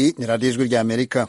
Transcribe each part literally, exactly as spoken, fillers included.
Iyi ni radiyo ijwi rya Amerika.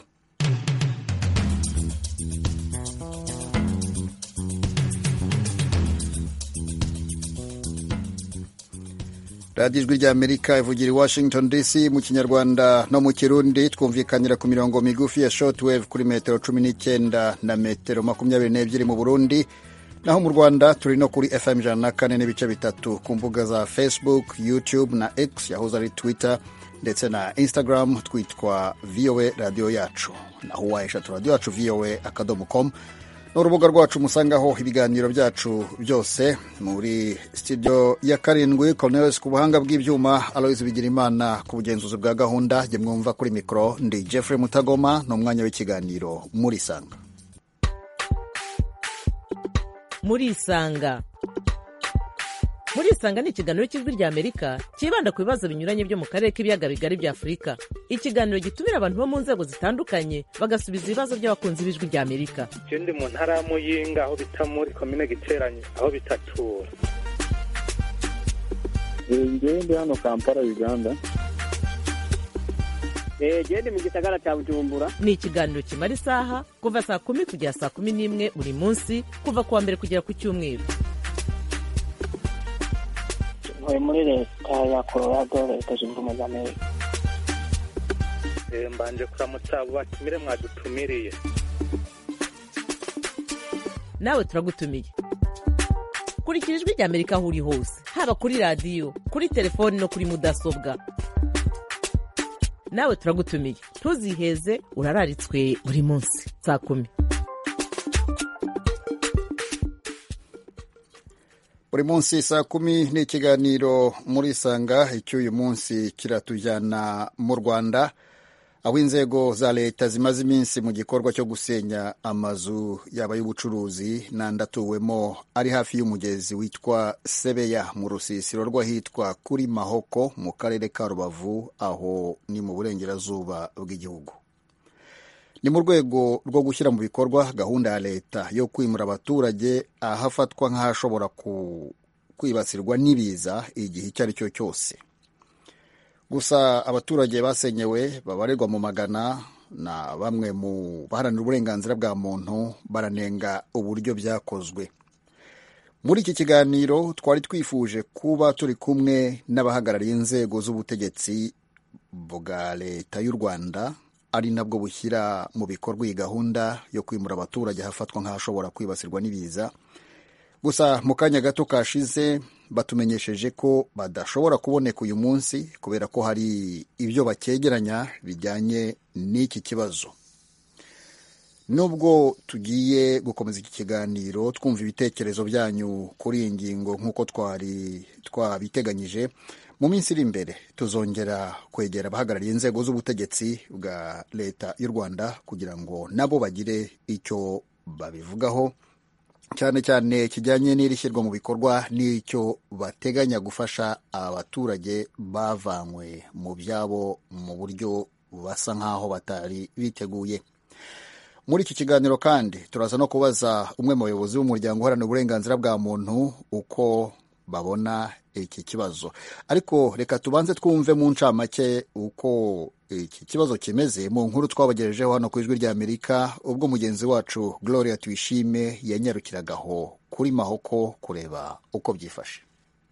radiyo ijwi rya Amerika ivugira i Washington D C mu Kinyarwanda no mu Kirundi. Twumvikanira ku mirongo migufi ya shortwave kuri metero cumi n'icyenda na metero makumyabiri n'ebyiri mu Burundi, naho mu Rwanda turi no kuri F M ijana na kane n'ibice bitatu ku mbuga za Facebook, YouTube na X yahoze ari Twitter, ndetse na Instagram twitwa V O A radio yacu, naho wayeshatu radio yacu V O A akadomo com n'urubuga rwacu musangaho ibiganiro byacu byose. Muri studio ya karindwi Cornelius ku buhanga bw'ibyuma, Aloys Bigirimana ku bugenzuzi bwa gahunda, jye mwumva kuri mikro ndi Jeffrey Mutagoma, n'umwanya w'ikiganiro muri Sanga. Muri Sanga Muri Sanga ni ikiganiro cy'ijwi rya Amerika kibanda ku bibazo binyuranye byo mu karere k'ibiyaga bigari bya Afurika. Ikiganiro gitumira abantu bo mu nzego zitandukanye bagasubiza ibibazo by'abakunzi b'ijwi rya Amerika. Je ndi mu ntara ya Muyinga aho bita muri commune Giteranyi aho bitatura. Ngewe ndi hano Kampala Uganda. Eh je ndi mu gisagara cya Bujumbura. Ni ikiganiro kimara isaha kuva saa kumi kugera saa kumi n'imwe buri munsi, kuva kuwa mbere kugera ku Cyumweru. Muri leta ya Colorado, leta zunze ubumwe za Amerika. Eh mbanje kuramutsa abo batumire mwadutumiriye. Nawe turagutumiye. Kurikira ijwi rya Amerika aho uri hose, haba kuri radio, kuri telefone no kuri mudasobwa. Nawe turagutumiye, ntuziheze, urararitswe buri munsi saa kumi. Buri munsi saa kumi ni ikiganiro muri Sanga. Icy'uyu munsi kiratujyana mu Rwanda, aho inzego za leta zimaze iminsi mu gikorwa cyo gusenya amazu yaba y'ubucuruzi n'andatuwemo ari hafi y'umugezi witwa Sebeya mu rusisiro rw'ahitwa kuri Mahoko mu karere ka Rubavu, aho ni mu burengerazuba bw'igihugu. Ni mu rwego rwo gushyira mu bikorwa gahunda ya leta yo kwimura abaturage ahafatwa nk'ahashobora kwibasirwa n'ibiza igihe icyo ari cyo cyose. Gusa abaturage basenyewe babarirwa mu magana na bamwe mu baharanira uburenganzira bwa muntu baranenga uburyo byakozwe. Muri iki kiganiro twari twifuje kuba turi kumwe n'abahagarariye inzego z'ubutegetsi bwa leta y'u Rwanda, ari nabwo bushyira mu bikorwa iyi gahunda yo kwimura abaturage hafatwa nk'ahashobora kwibasirwa n'ibiza. Gusa mu kanya gato kashize batumenyesheje ko badashobora kuboneka uyu munsi kubera ko hari ibyo bakegeranya bijyanye n'iki kibazo. Nubwo tugiye gukomeza iki kiganiro twumva ibitekerezo byanyu kuri iyi ngingo nk'uko twari twabiteganyije, mu minsi iri imbere tuzongera kwegera abahagarariye inzego z'ubutegetsi bwa leta y'u Rwanda kugira ngo nabo bagire icyo babivugaho, cyane cyane kijyanye n'iri shyirwa mu bikorwa n'icyo bateganya gufasha abaturage bavanywe mu byabo mu buryo basa nk'aho batari biteguye. Muri iki kiganiro kandi turaza no kubaza umwe mu bayobozi b'umuryango uharanira uburenganzira bwa muntu uko babona iki kibazo. Ariko reka tubanze twumve mu ncamake uko iki kibazo kimeze mu nkuru twabagejejeho hano ku ijwi rya Amerika, ubwo mugenzi wacu Gloria Tuyishime yanyarukiragaho kuri Mahoko kureba uko byifashe.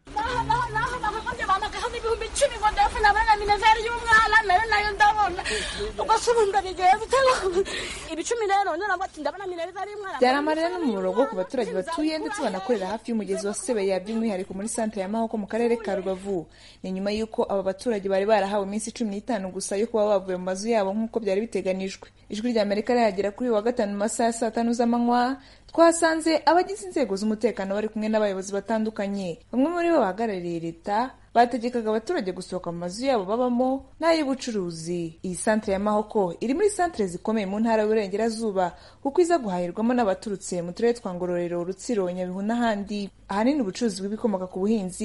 ibihumbi icumi ngo ndafuna abana minezeri y'umwana nayo nayo ndabona ugasubunda bigiye bitego ibicumi rero none nabati ndabona minezeri y'umwana. Byaramarira n'umurongo ku baturage batuye ndetse banakorera hafi y'umugezi wa Sebeya by'umwihariko muri centre ya Mahoko mu karere ka Rubavu. Ni nyuma y'uko aba baturage bari barahawe iminsi cumi n'itanu gusa yo kuba bavuye mu mazu yabo nk'uko byari biteganijwe. Ijwi rya Amerika rihagera kuri wa gatanu mu masaha ya saa tanu z'amanywa, twasanze abagize inzego z'umutekano bari kumwe n'abayobozi batandukanye. Bamwe muri bo bahagarariye leta bategekaga abaturage gusohoka mu mazu yabo babamo n'ay'ubucuruzi. Iyi centre ya Mahoko iri muri centre zikomeye mu ntara y'Uburengerazuba kuko iza guhahirwamo n'abaturutse mu turere twa Ngororero, Rutsiro, Nyabihu n'ahandi. Ahanini ubucuruzi bw'ibikomoka ku buhinzi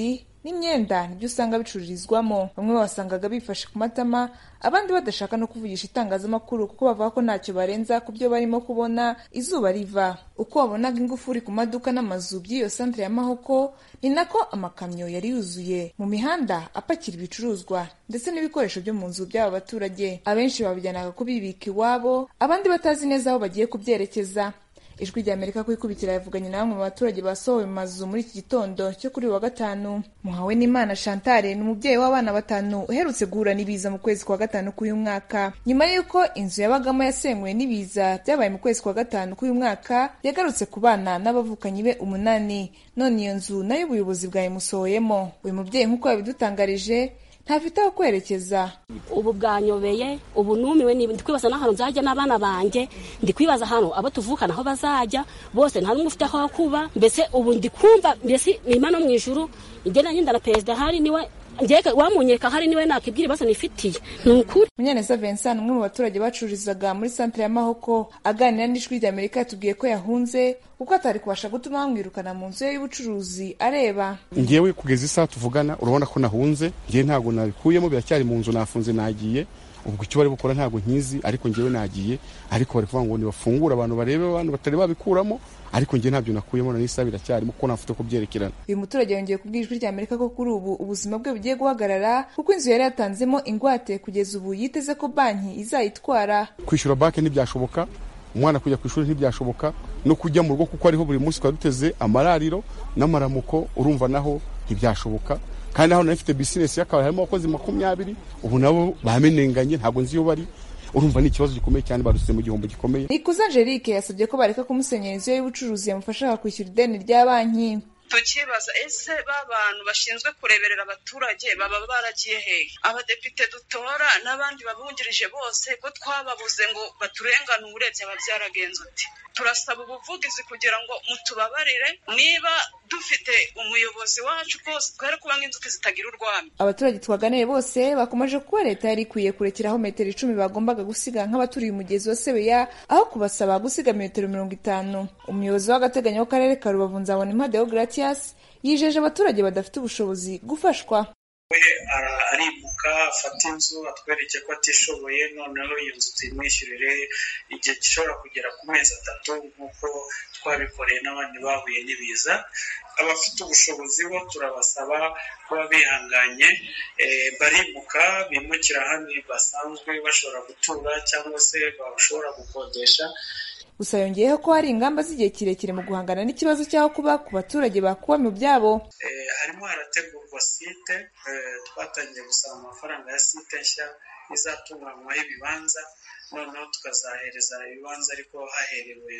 n'imyenda nibyo usanga bicururizwamo. Bamwe basangaga bifashe ku matama, abandi badashaka no kuvugisha itangazamakuru kuko bavuga ko ntacyo barenza ku byo barimo kubona izuba riva. Uko wabonaga ingufuri ku maduka n'amazu by'iyo santere ya Mahoko, ni nako amakamyo yari yuzuye mu mihanda apakira ibicuruzwa ndetse n'ibikoresho byo mu nzu by'aba baturage. Abenshi babijyanaga kubibika iwabo, abandi batazi neza aho bagiye kubyerekeza. Ijwi rya Amerika ku ikubitira yavuganye na bamwe mu baturage basohowe mu mazu muri iki gitondo cyo kuri wa gatanu. Muhawe n'Imana Chantal ni umubyeyi w'abana batanu uherutse guhura n'ibiza mu kwezi kwa gatanu k'uyu mwaka. Nyuma y'uko inzu yabagamo yasenywe n'ibiza byabaye mu kwezi kwa gatanu k'uyu mwaka, yagarutse ku bana n'abavukanyi be umunani. None iyo nzu nayo ubuyobozi bwayimusohoyemo. Uyu mubyeyi nk'uko yabidutangarije ntafite aho kwerekeza. Ubu bwanyobeye, ubu numiwe, ndi kwibaza n'ahantu nzajya n'abana banjye, ndi kwibaza hano abo tuvukana aho bazajya, bose nta n'umwe ufite aho kuba. Mbese ubu ndi kumva mbese ni Imana mu ijuru, igenda ngenda na perezida hari niwe njyeka wamunyeka hari niwe nakibwira basa nifitiye. Nukuri Munyaneza Vincent, umwe mu baturage bacururizaga muri santere ya Mahoko, aganira n'Ijwi rya Amerika yatubwiye ko yahunze kuko atari kubasha gutuma bamwirukana mu nzu ye y'ubucuruzi areba. Ngewe kugeza isaha tuvugana urabona ko nahunze, ngewe ntago nabikuyemo, biracyari mu nzu, nafunze nagiye. Ubwo icyo bari bukora ntago nkizi, ariko ngewe nagiye, ariko bari kuvuga ngo nibafungura abantu barebe, abantu batari babikuramo, ariko ngewe ntabyo nakuyemo na n'isa biracyarimo kuko nafite ko byerekerana. Uyu muturage yongeye kubwira Ijwi rya Amerika ko kuri ubu ubuzima bwe bugiye guhagarara kuko inzu yari yatanzemo ingwate kugeza ubu yiteze ko banki izayitwara. Kwishyura banki ntibyashoboka, umwana kujya ku ishuri ntibyashoboka, no kujya mu rugo kuko ariho buri munsi twari duteze amarariro n'amaramuko, urumva naho ntibyashoboka. Kandi aho nafite business yakaba harimo abakozi makumyabiri, ubu nabo bamenenganye ntago nzi yo bari. Urumva ni ikibazo gikomeye cyane, barutse mu gihombo gikomeye. Nikuze Angelique yasabye ko bareka kumusenyera inzu y'ubucuruzi yamufashaga kwishyura ideni rya banki. Tukibaza ese babantu bashinzwe kureberera abaturage baba baragiye hehe? Abadepite dutora n'abandi babungirije bose ko twababuze ngo baturengane, uburebye ababyaragenze uti. Turasaba ubuvugizi kugira ngo mutubabarire, niba dufite umuyobozi wacu rwose twere kuba nk'inzuki zitagira urwamo. Abaturage twaganiriye bose bakomeje kuba leta yari ikwiye kurekeraho metero icumi bagombaga gusiga nk'abaturiye umugezi wa Sebeya, aho kubasaba gusiga metero mirongo itanu. Umuyobozi w'agateganyo w'akarere ka Rubavu Nzabonimpa Deogratias yijeje abaturage badafite ubushobozi gufashwa. We aribuka afata inzu atwereke ko atishoboye, noneho iyo nzu tuyimwishyurire igihe gishobora kugera ku mezi atatu nk'uko twabikoreye n'abandi bahuye n'ibiza. Abafite ubushobozi bo turabasaba kuba bihanganye, baribuka bimukira ahandi basanzwe bashobora gutura cyangwa se bashobora gukodesha. Gusa yongeyeho ko hari ingamba z'igihe kirekire mu guhangana n'ikibazo cy'aho kuba ku baturage bakuwe mu byabo. Harimo harategurwa site, twatangiye gusaba amafaranga ya site nshya izatunganywaho ibibanza, noneho tukazahereza ibibanza ariko haherewe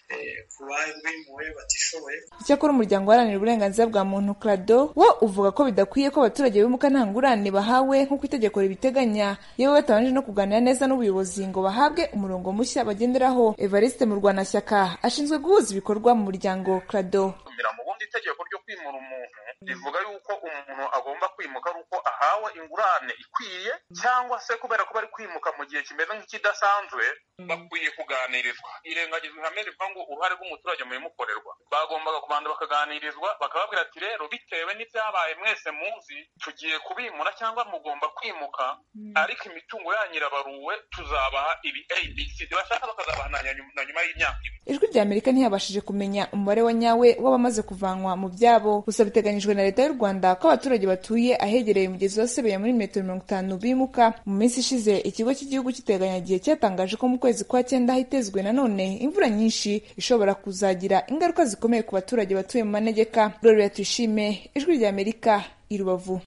ku bimuwe batishoboye. Icyakora umuryango uharanira uburenganzira bwa muntu Crado wo uvuga ko bidakwiye ko abaturage bimuka nta ngurane bahawe nk'uko itegeko ribiteganya, yewe batabanje no kuganira neza n'ubuyobozi ngo bahabwe umurongo mushya bagenderaho. Evariste Murwanashyaka ashinzwe guhuza ibikorwa mu muryango Crado. Mu bundi itegeko ryo kwimura umuntu rivuga yuko umuntu agomba kwimuka ari uko ahawe ingurane ikwiye, cyangwa se kubera ko bari kwimuka mu gihe kimeze nk'ikidasanzwe bakwiye kuganirizwa. Irengagizwa ihame rivuga ngo uruhare rw'umuturage mu bimukorerwa. Bagombaga kubanza bakaganirizwa, bakababwira ati rero bitewe n'ibyabaye mwese muzi tugiye kubimura cyangwa mugomba kwimuka, ariko imitungo yanyu irabaruwe, tuzabaha ibi A B C, bashaka bakazabaha na nyuma y'imyaka ibiri. Ijwi rya Amerika ntiyabashije kumenya umubare wa nyawe w'abamaze kuvanwa mu byabo, gusa biteganyijwe na leta y'u Rwanda ko abaturage batuye ahegereye umugezi wa Sebeya muri metero mirongo itanu bimuka. Mu minsi ishize ikigo cy'igihugu cy'iteganyagihe cyatangaje ko mu kwezi kwa cyenda hitezwe nanone imvura nyinshi ishobora kuzagira ingaruka zikomeye ku baturage batuye mu manegeka. Gloria Tuyishime, Ijwi rya Amerika, i Rubavu.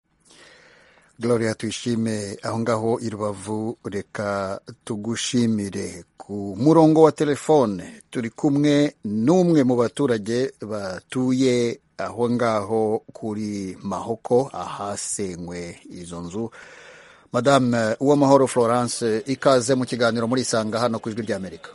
Gloria Tuyishime aho ngaho i Rubavu. Reka tugushimire. Ku murongo wa telefone turi kumwe n'umwe mu baturage batuye aho ngaho kuri Mahoko ahasenywe izo nzu. Madame Uwamahoro Florence, ikaze mu kiganiro muri Isanga hano ku Ijwi rya Amerika.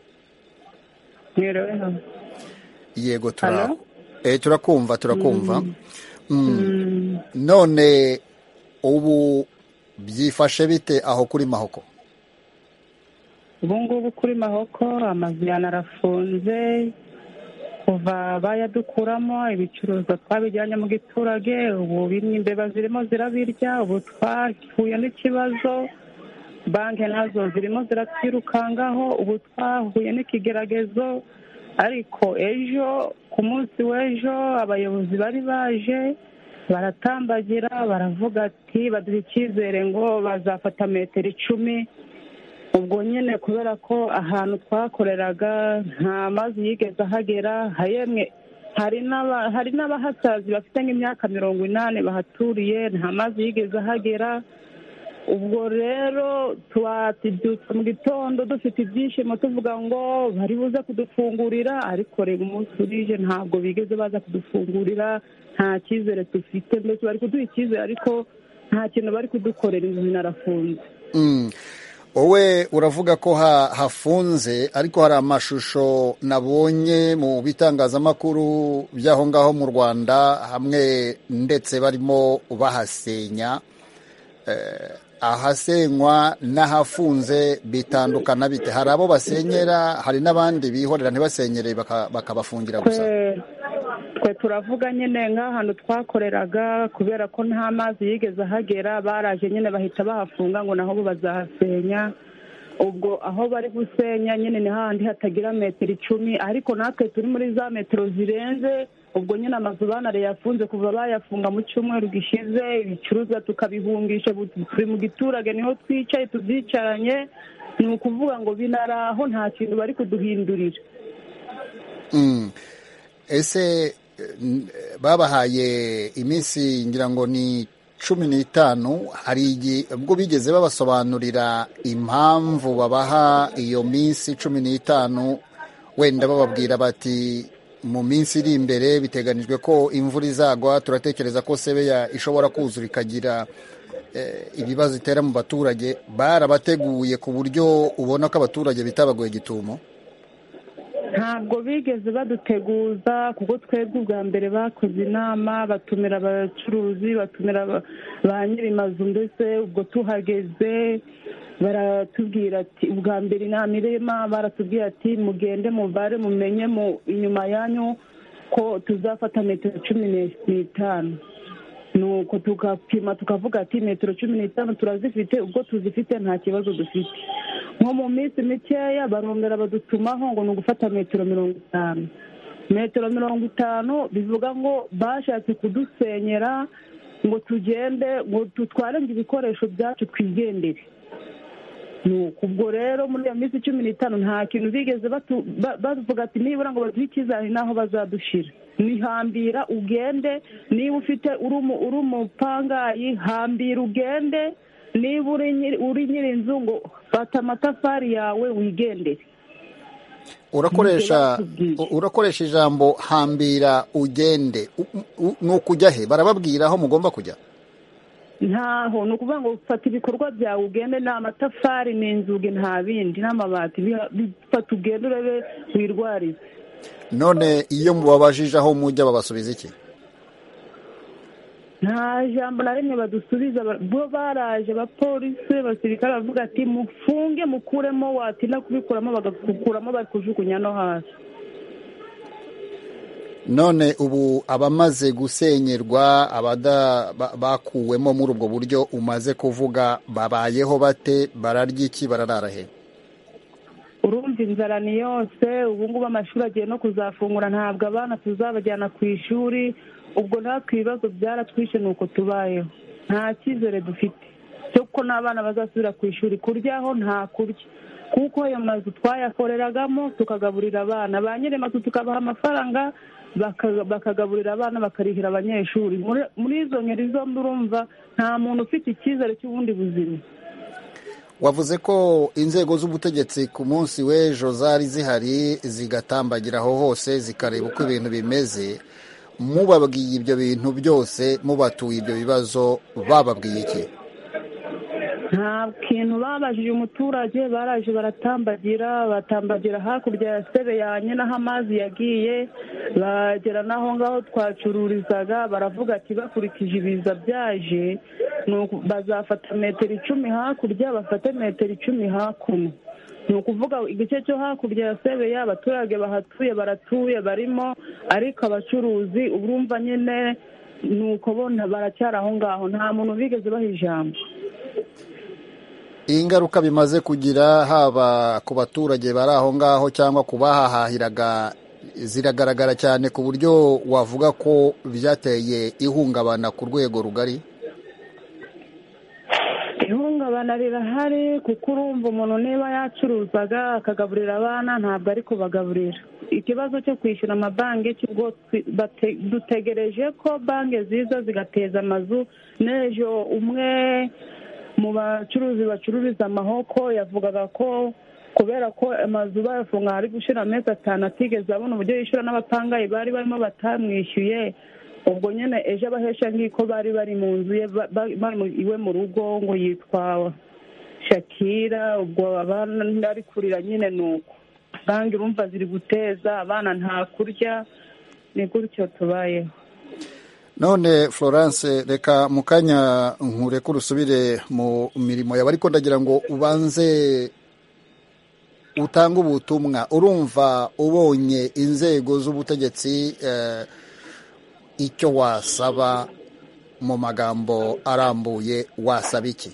Yego tura eh turakumva turakumva. Mm. Mm. None ubu byifashe bite aho kuri Mahoko? Ubu ngubu kuri Mahoko amazu yanarafunze, kuva bayadukuramo ibicuruzwa twabijyanye mu giturage, ubu bimwe imbeba zirimo zirabirya, ubu twahuye n'ikibazo banki nazo zirimo ziratwirukangaho, ubu twahuye n'ikigeragezo. Ariko ejo ku munsi w'ejo abayobozi bari baje baratambagira baravuga ati baduha icyizere ngo bazafata metero icumi. Ubwo nyine kubera ko ahantu twakoreraga nta mazi yigeze ahagera, yemwe hari n'abahasazi bafite nk'imyaka mirongo inani bahaturiye, nta mazi yigeze ahagera. Ubwo rero twatibyutse mu gitondo dufite ibyishimo tuvuga ngo bari buze kudufungurira, ariko reba umunsi urije ntabwo bigeze baza kudufungurira, nta cyizere dufite. Mbese bari kuduha icyizere ariko nta kintu bari kudukorera, inzu zinarafunze. wowe uravuga ko hafunze, ariko hari amashusho nabonye mu bitangazamakuru by'aho ngaho mu Rwanda hamwe ndetse barimo bahasenya. Ahasenywa n'ahafunze bitandukana bite? Hari abo basenyera, hari n'abandi bihorera ntibasenyere bakabafungira gusa. Twe turavuga nyine nk'ahantu twakoreraga kubera ko nta mazi yigeze ahagera, baraje nyine bahita bahafunga ngo naho bo bazahasenya. Ubwo aho bari gusenya nyine ni hahandi hatagira metero icumi, ariko natwe turi muri za metero zirenze. Ubwo nyine amazu banayafunze kuva bayafunga mu cyumweru gishize, ibicuruzwa tukabihungisha, turi mu giturage niho twicaye tubyicaranye. Ni ukuvuga ngo binaraho nta kintu bari kuduhindurira. Ese babahaye iminsi ngira ngo ni cumi n'itanu, hari ubwo bigeze babasobanurira impamvu babaha iyo minsi cumi n'itanu? Wenda bababwira bati mu minsi iri imbere biteganijwe ko imvura izagwa, turatekereza ko sebeya ishobora kuzura ikagira ibibazo itera mu baturage. Barabateguye ku buryo ubona ko abaturage bitabagoye gitumo? Ntabwo bigeze baduteguza, kuko twebwe ubwa mbere bakoze inama, batumira abacuruzi, batumira ba nyir'amazu. Mbese ubwo tuhageze baratubwira ati ubwa mbere inama irema, baratubwira ati mugende mubare mumenye mu inyuma yanyu ko tuzafata metero cumi n'itanu. Nuko tukapima tukavuga ati metero cumi n'itanu turazifite, ubwo tuzifite nta kibazo dufite. Nko mu minsi mikeya barongera badutumaho ngo ni ugufata metero mirongo itanu. Metero mirongo itanu bivuga ngo bashatse kudusenyera ngo tugende ngo tutware ibikoresho byacu twigendere. Ubwo rero muri iyo minsi cumi n'itanu nta kintu bigeze bavuga ati nibura ngo baduhe icyizere n'aho bazadushira. Nihambira ugende, niba ufite uri umupangayi hambira ugende, niba uri nyir'inzu ngo fata amatafari yawe wigendere. Urakoresha urakoresha ijambo hambira ugende, ni ukujya he? Barababwira aho mugomba kujya? Ntaho, ni ukuvuga ngo fata ibikorwa byawe ugende, ni amatafari n'inzugi nta bindi n'amabati, bifata ugende urebe wirwarize. None iyo mubabajije aho mujya babasubiza iki? Nta jambo na rimwe badusubiza. Bo baraje abapolisi basirikare bavuga ati mufunge mukuremo, watinda kubikuramo bagakuramo bari kujugunya no hasi. None ubu abamaze gusenyerwa, abada bakuwemo muri ubwo buryo umaze kuvuga, babayeho bate? Bararya iki? Bararara he? Urumva inzara ni yose. Ubu ngubu amashuri agiye no kuzafungura, ntabwo abana tuzabajyana ku ishuri. Ubwo natwe ibibazo byaratwishe, ni uko tubayeho. Nta cyizere dufite cyo ko n'abana bazasubira ku ishuri. Kuryaho nta kurya, kuko ayo mazu twayakoreragamo tukagaburira abana, ba nyir'amazu tukabaha amafaranga bakagaburira abana bakarihira abanyeshuri. Muri izo ngeri zombi urumva nta muntu ufite icyizere cy'ubundi buzima. Wavuze ko inzego z'ubutegetsi ku munsi w'ejo zari zihari zigatambagira aho hose zikareba uko ibintu bimeze. Mubabwiye ibyo bintu byose, mubatuye ibyo bibazo, bababwiye iki? Nta kintu babajije umuturage. Baraje baratambagira batambagira hakurya ya sebeya n'aho amazi yagiye, bagera n'aho ngaho twacururizaga. Baravuga ati bakurikije ibiza byaje bazafata metero icumi hakurya, bafate metero icumi hakuno. ni ukuvuga igice cyo hakurya ya sebeya abaturage bahatuye baratuye barimo, ariko abacuruzi urumva nyine ni uko bona baracyari aho ngaho, nta muntu bigeze baha ijambo. iyi ngaruka bimaze kugira haba ku baturage bari aho ngaho cyangwa ku bahahahiraga ziragaragara cyane ku buryo wavuga ko byateye ihungabana ku rwego rugari. ihungabana rirahari kuko urumva umuntu niba yacuruzaga akagaburira abana ntabwo ari kubagaburira. ikibazo cyo kwishyura amabanki cy'ubwo dutegereje ko banki ziza zigateza amazu. n'ejo umwe mu bacuruzi bacururiza amahoko yavugaga ko kubera ko amazu bayafunga hari gushira amezi atanu atigeze abona uburyo yishyura n'abapangayi bari barimo batamwishyuye. ubwo nyine ejo abahesha nk'iko bari bari mu nzu ye iwe mu rugo ngo yitwa Shakira, ubwo abana ari kurira nyine nuko banki urumva ziri guteza abana nta kurya, ni gutyo tubayeho. none Florence, reka mu kanya nkureke urusubire mu mirimo yawe, ariko ndagira ngo ubanze utanga ubutumwa. urumva ubonye inzego z'ubutegetsi eh, icyo wasaba mu magambo arambuye wasaba iki?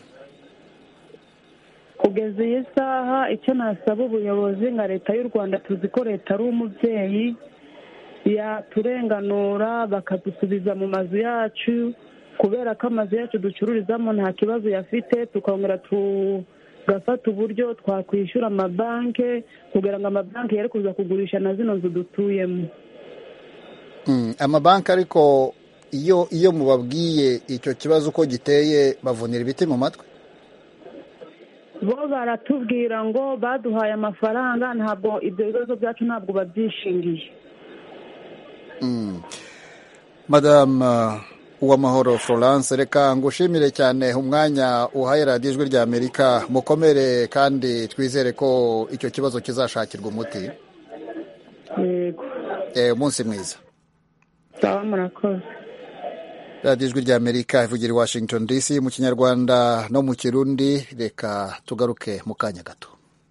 kugeza iyi saha icyo nasaba ubuyobozi nka leta y'u Rwanda, tuzi ko leta ari umubyeyi, yaturenganura bakadusubiza mu mazu yacu, kubera ko amazu yacu ducururizamo nta kibazo yafite, tukongera tugafata uburyo twakwishyura amabanki kugira ngo amabanki yere kuza kugurisha na zino nzu dutuyemo. Mm, amabanki ariko iyo iyo mubabwiye icyo kibazo uko giteye bavunira ibiti mu matwi? bo baratubwira ngo baduhaye amafaranga, ntabwo ibyo bibazo byacu ntabwo babyishingiye. Mm. Madame uh, Uwamahoro Florence, reka ngushimire cyane umwanya uhaye radiyo Ijwi rya Amerika. mukomere kandi twizere ko icyo kibazo kizashakirwa umuti. yego eh umunsi mwiza. sawa, murakoze. radiyo Ijwi rya Amerika ivugira i Washington D C mu Kinyarwanda no mu Kirundi. Reka tugaruke mu kanya gato.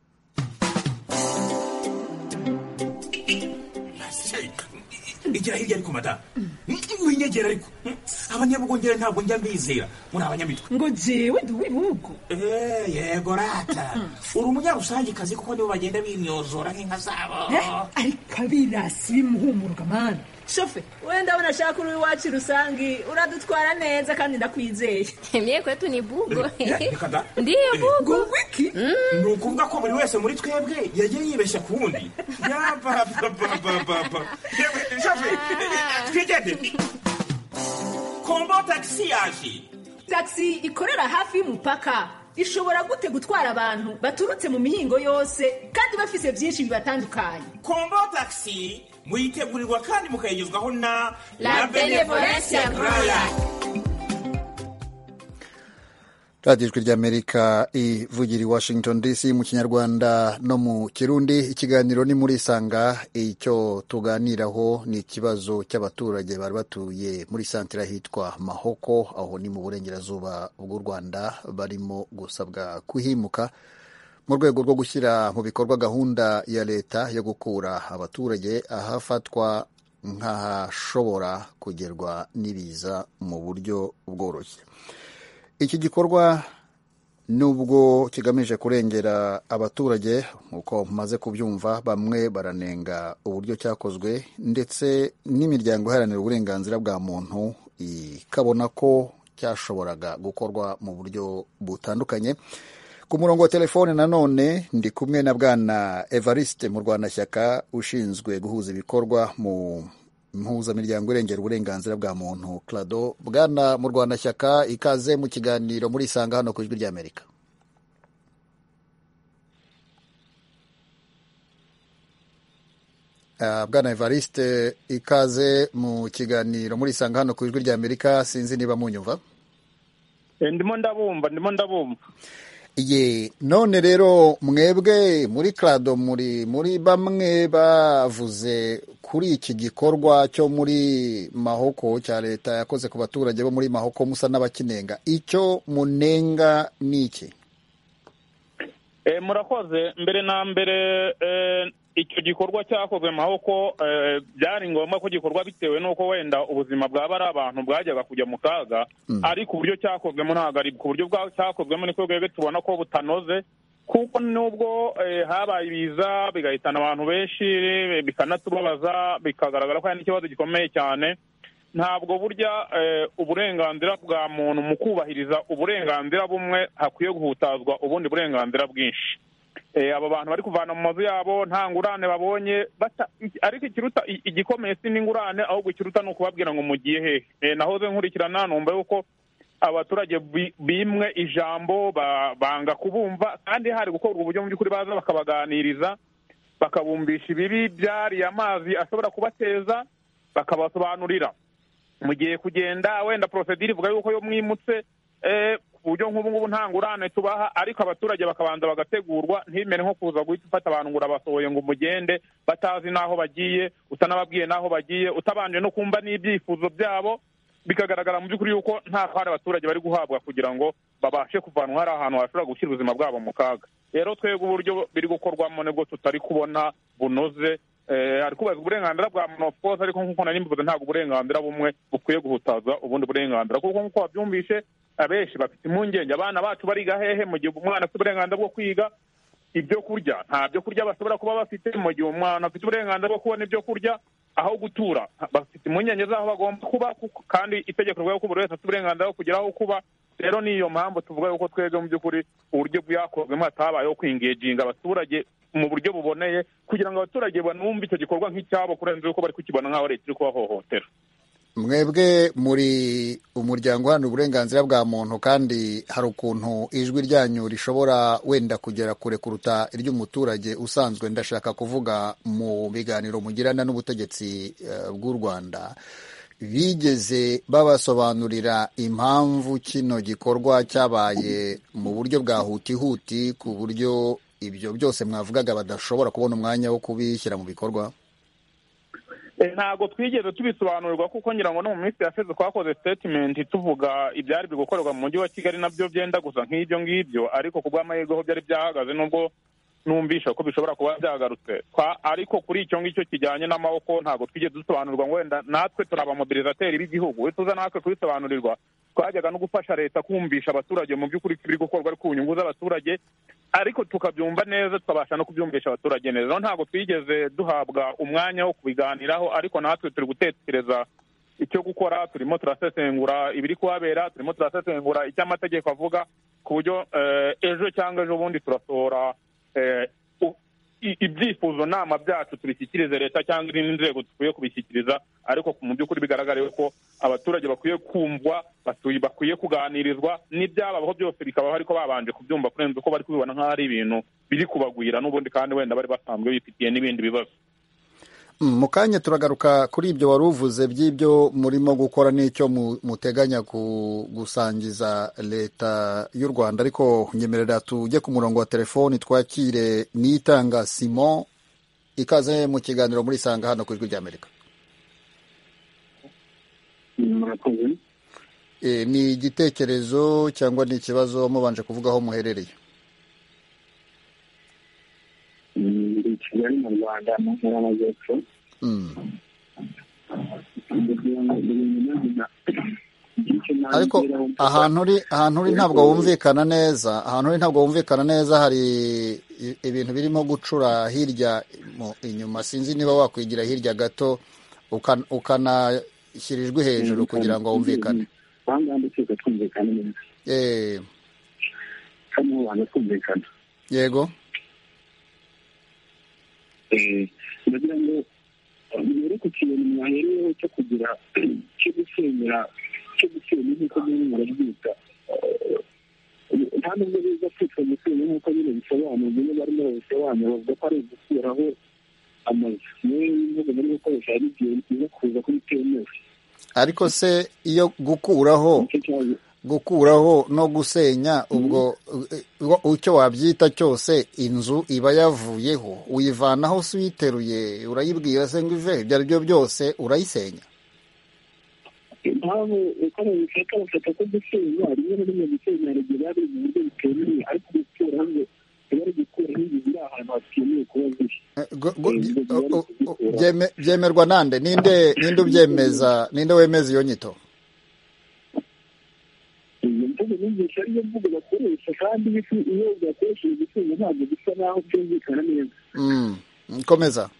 igira hirya ariko mata winyegera ariko abanyabugongera ntabwo njya mbizera muri abanyamitwe ngo jewe ndi uw'ibihugu. eh yego rata uri umunyarusange kazi kuko nibo bagenda bimyozora nk'inka zabo. ariko abirasi bimuhumuruka mana shofe wenda unashaka uri iwacu rusangi uradutwara neza kandi ndakwizeye. mie kwetu ni bugo. ndiyo bugo wiki ni ukuvuga ko buri wese muri twebwe yagiye yibeshya ku wundi. yapapapapapa shofe twigende kombo taxi yaje. taxi ikorera hafi y'umupaka ishobora gute gutwara abantu baturutse mu mihingo yose kandi bafise byinshi bibatandukanye. kombo taxi muyitegurirwa kandi mukayigezwaho na La Benevolencia Royal. radiyo Ijwi rya Amerika ivugira i Washington D C mu Kinyarwanda no mu Kirundi. ikiganiro ni muri Sanga. icyo tuganiraho ni ikibazo cy'abaturage bari batuye muri santere hitwa Mahoko, aho ni mu burengerazuba bw'u Rwanda, barimo gusabwa kuhimuka mu rwego rwo gushyira mu bikorwa gahunda ya leta yo gukura abaturage ahafatwa nk'ahashobora kugerwa n'ibiza mu buryo bworoshye. iki gikorwa nubwo kigamije kurengera abaturage nk'uko mumaze kubyumva, bamwe baranenga uburyo cyakozwe, ndetse n'imiryango iharanira uburenganzira bwa muntu ikabona ko cyashoboraga gukorwa mu buryo butandukanye. ku murongo wa telefone nanone ndi kumwe na bwana Evariste Murwanashyaka ushinzwe guhuza ibikorwa mu mpuzamiryango irengera uburenganzira bwa muntu Clado. bwana Murwanashyaka, ikaze mu kiganiro muri Sanga hano ku Ijwi rya Amerika. Uh, bwana Evariste, ikaze mu kiganiro muri Sanga hano ku Ijwi rya Amerika. Sinzi niba munyumva. ndimo ndabumva ndimo ndabumva Ye, none rero mwebwe muri Clado muri muri bamwe bavuze kuri iki gikorwa cyo muri Mahoko cya leta yakoze ku baturage bo muri Mahoko, musa n'abakinenga. icyo munenga niki? murakoze. Mbere na mbere icyo gikorwa cyakozwe mu maboko byari ngombwa ko gikorwa bitewe n'uko wenda ubuzima bwaba ari abantu bwajyaga kujya mu kaga, ariko uburyo cyakozwemo ntabwo ari ku buryo cyakozwemo niko rwego tubona ko butanoze, kuko nubwo habaye ibiza bigahitana abantu benshi bikanatubabaza bikagaragara ko hari n'ikibazo gikomeye cyane, ntabwo burya uburenganzira bwa muntu mu kubahiriza uburenganzira bumwe hakwiye guhutazwa ubundi burenganzira bwinshi. Aba bantu bari kuvana mu mazu yabo nta ngurane babonye, ariko ikiruta igikomeye si n'ingurane, ahubwo ikiruta ni ukubabwira ngo mugiye hehe. Nahoze nkurikirana numva yuko abaturage bimwe ijambo banga kubumva, kandi hari gukorwa uburyo mu by'ukuri baza bakabaganiriza bakabumbisha ibibi byariye amazi ashobora kubateza, bakabasobanurira mu gihe kugenda wenda procedure ivuga yuko yo mwimutse ku buryo nk'ubu ngubu nta ngurane tubaha, ariko abaturage bakabanza bagategurwa, ntibimere nko kuza guhita ufata abantu ngo urabasohoye ngo umugende batazi n'aho bagiye, utanababwiye n'aho bagiye, utabanje no kumva n'ibyifuzo byabo, bikagaragara mu by'ukuri yuko nta twari abaturage bari guhabwa kugira ngo babashe kuvanwa hari ahantu hashobora gushyira ubuzima bwabo mu kaga. Rero twebwe uburyo biri gukorwamo nibwo tutari kubona bunoze. Ari kubaza uburenganzira bwa muntu of course, ariko nk'uko nari mbivuze ntabwo uburenganzira bumwe bukwiye guhutaza ubundi burenganzira, kuko nk'uko wabyumvishe abenshi bafite impungenge abana bacu bariga hehe mu gihe umwana afite uburenganzira bwo kwiga, ibyo kurya nta byo kurya bashobora kuba bafite mu gihe umwana afite uburenganzira bwo kubona ibyo kurya, aho gutura bafite impungenge z'aho bagomba kuba, kandi itegeko rivuga ko buri wese afite uburenganzira bwo kugira aho kuba. Rero niyo mpamvu tuvuga yuko twebwe mu by'ukuri uburyo bwakozwemo hatabayeho kwingeginga abaturage mu buryo buboneye, kugira ngo abaturage banumve icyo gikorwa nk'icyabo kurenza yuko bari kukibona nk'aho leta iri kubahohotera. Mwebwe muri umuryango uharanira uburenganzira bwa muntu, kandi hari ukuntu ijwi ryanyu rishobora wenda kugera kure kuruta iry'umuturage usanzwe, ndashaka kuvuga mu biganiro mugirana n'ubutegetsi bw'u Rwanda, bigeze babasobanurira impamvu kino gikorwa cyabaye mu buryo bwa hutihuti ku buryo ibyo byose mwavugaga badashobora kubona umwanya wo kubishyira mu bikorwa? Ntabwo twigeze tubisobanurirwa, kuko ngira ngo no mu minsi yashize twakoze statement tuvuga ibyari biri gukorerwa mu mujyi wa Kigali nabyo byenda gusa nk'ibyo ngibyo, ariko ku bw'amahirwe ho byari byahagaze, nubwo numvisha ko bishobora kuba byagarutse. Ariko kuri icyo ngicyo kijyanye n'amaboko ntabwo twigeze dusobanurirwa ngo wenda natwe turi abamobilizateri b'igihugu, we tuza natwe kubisobanurirwa. Twajyaga no gufasha leta kumvisha abaturage mu by'ukuri biri gukorwa ari ku nyungu z'abaturage, ariko tukabyumva neza, tukabasha no kubyumvisha abaturage neza. Ntabwo twigeze duhabwa umwanya wo kubiganiraho, ariko natwe turi gutekereza icyo gukora, turimo turasesengura ibiri kuhabera, turimo turasesengura icyo amategeko avuga, ku buryo ejo cyangwa ejo bundi turasohora ibyifuzo nama byacu tubishyikirize leta cyangwa izindi nzego dukwiye kubishyikiriza, ariko mu by'ukuri bigaragare ko abaturage bakwiye kumvwa, bakwiye kuganirizwa, n'ibyababaho byose bikabaho ariko babanje kubyumva kurenza uko bari kubibona nk'aho ari ibintu biri kubagwira n'ubundi kandi wenda bari basanzwe bifitiye n'ibindi bibazo. Mu kanya turagaruka kuri ibyo wari uvuze by'ibyo murimo gukora n'icyo muteganya gusangiza leta y'u Rwanda, ariko nyemerera tujye ku murongo wa telefoni twakire Niyitanga Simon. Ikaze mu kiganiro muri Sanga hano ku Ijwi ry'Amerika. E, ni igitekerezo cyangwa ni ikibazo mubanje kuvuga aho muherereye? Ndi Kigali mu Rwanda mu ntara y'Amajyepfo. Ariko ahantu uri ahantu uri ntabwo wumvikana neza ahantu uri ntabwo wumvikana neza hari ibintu birimo gucura hirya inyuma, sinzi niba wakwigira hirya gato ukanashyira ijwi hejuru kugira ngo wumvikane. Eh, yego. ndagira ngo mbere ku kintu mwahereyeho cyo kugira cyo gusenyera cyo gusenya nk'uko nyine murabyita, nta nubwo biza kwitwa gusenya nk'uko nyine bisobanura, nyine barimo babisobanura bavuga ko ari ugukuraho amazu. niyo imvugo muri gukoresha ari igihe biza kuza kuri temewe. Ariko se iyo gukuraho gukuraho no gusenya, ubwo icyo wabyita cyose inzu iba yavuyeho, uyivanaho se uyiteruye urayibwira se ngo ive, ibyo ari byo byose urayisenya? impamvu uko babifata bafata ko gusenya rimwe na rimwe gusenya hari igihe biba biri mu buryo bitemewe, ariko gukuraho ngo bari gukura nk'ibi ziri ahantu hatemewe kuba ziri byemerwa nande ninde ninde ubyemeza ninde wemeza iyo nyito iyo mvugo numvise ariyo mvugo bakoresha kandi iyo bakoresheje igifungo ntabwo bisa naho byumvikana neza komeza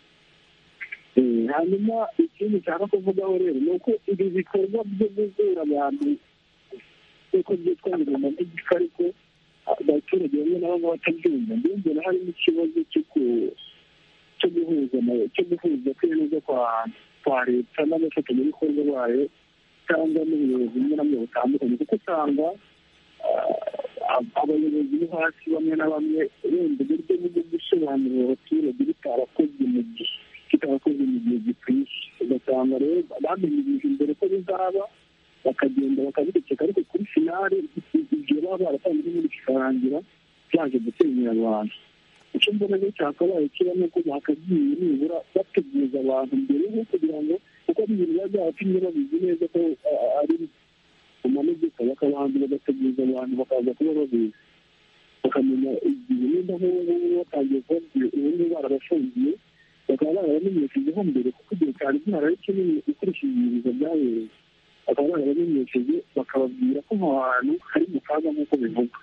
hanyuma ikindi nshaka kuvugaho rero ni uko ibi bikorwa byo guzura abantu kuko byitwa ngo n'igika ariko abaturage bamwe na bamwe batabyumva mbona harimo ikibazo cyo guhuza cyo guhuza kwemeza kwa leta n'abafatanyabikorwa bayo cyangwa n'ubuyobozi bumwe na bumwe butandukanye kuko usanga abayobozi bo hasi bamwe na bamwe wenda uburyo bwo gusobanurira abaturage bitarakozwe mu gihe kitarakozwe mu gihe gikwiye ugasanga rero bamenye ibintu mbere ko bizaba bakagenda bakabiceka ariko kuri finale igihe baba baratangiye muri kikarangira byaje gusenyera abantu icyo mbona rero cyakabaye kiba ni uko bakagiye nibura bateguza abantu mbere yo kugira ngo kuko ari ibintu biba byatumye babizi neza ko ari mu manegeka bakabanza bagateguza abantu bakaza kuba babizi bakamenya igihe nimba nk'ubu ngubu batangiye kubabwira ubundi barabafungiye bakaba barabamenyeshejeho mbere kuko igihe cyari gihari kinini ukurikije ibiza byabereye bakaba barabamenyesheje bakababwira ko aho hantu hari mu kaga nk'uko bivugwa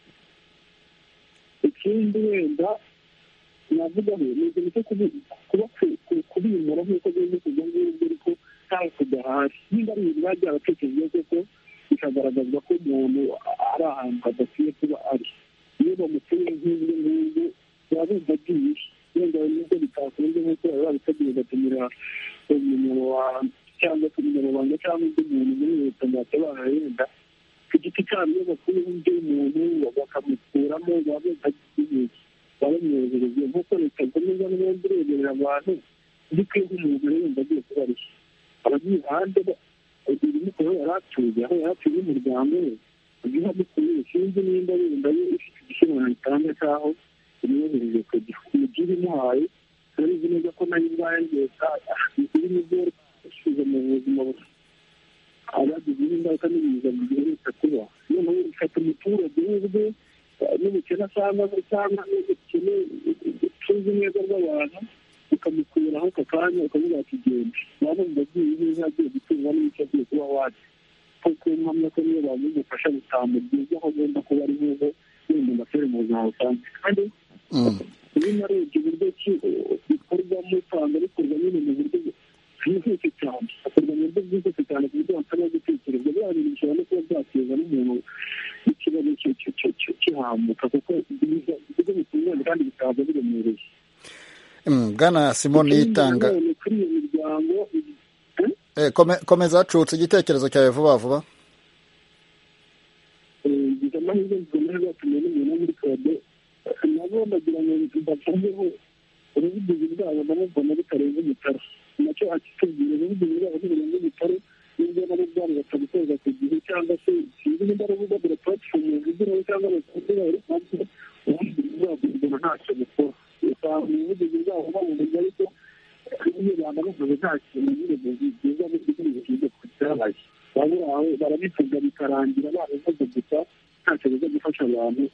ikindi wenda navugaho ni ikintu cyo kuba kubimura nk'uko bimeze kujya ngibyo ariko ntawe kujya hasi niba ari ibintu biba byaratekerejwe koko bikagaragazwa ko umuntu ari ahantu hadakwiye kuba ari iyo bamuteye nk'ibyo ngibyo biba bumva byinshi wenda nubwo bitakunze nk'uko baba babiteguye bagatumira umunyamabanga cyangwa se umunyamabanga cyangwa undi muntu muri leta byatabara wenda ku giti cyabo iyo bakuyeho undi muntu bakamukuramo baba bumva byinshi babamwohereje nk'uko leta ikomeza n'ubundi ireberera abantu bikwiye nk'umuntu rero yumva agiye kuba ari abagiye hanze irimo kuba yari atuye aho yari atuye n'umuryango we agiye amukuye sinzi nimba wenda yo ifite igisobanuro gitanga cy'aho imwohereje ku gihe imuhaye turabizi neza ko nayo ubwayo leta iri mu byo yashyize mu buzima busa abagize ingaruka n'ibiza bigiye leta kuba noneho ifata umuturage w'ubwe n'ubukene asanga cyangwa n'ubukene tuzi neza bw'abantu ukamukuraho aka kanya ukavuga ati genda waba mu babyeyi neza agiye gutunga n'icyo agiye kuba wajya kuko mpamya ko niyo bamugufasha gutaha byiza aho agomba kuba ari nk'uko wenda umusore mu buzima busanzwe kandi iyo narebye uburyo ki bikorwamo usanga bikorwa nyine mu buryo bwihuse cyane hakorwa mu buryo bwihuse cyane ku buryo wasaba gutekereza bya bintu bishobora no kuba byateza n'umuntu ikibazo kihambuka kuko ibigo bitunganye kandi bikaza biremereye bwana simon yitanga kuri iyo miryango komeza hacutse igitekerezo cyawe vuba vuba ngize amahirwe zikomeye zatumye n'umuntu wo muri kode nabo bagira ngo batangeho ubuvugizi bwabo nabo mbona bitarenze umutaro nacyo akitubwira ubuvugizi bwabo ntiburenze umutaro n'ubwo nabo bwabo batagutoza ku gihe cyangwa se sinzi nimba ari ubugabura platform zigiraho cyangwa abakozi bari hanze ubuvugizi bwabo mbona ntacyo bukora usanga ubuvugizi bwabo babumenya ariko iyo banda bavuze nta kintu nyine byiza n'ibindi bishinzwe ku cyabaye babura aho barabivuga bikarangira barabivuze gusa ntacyo biza gufasha abantu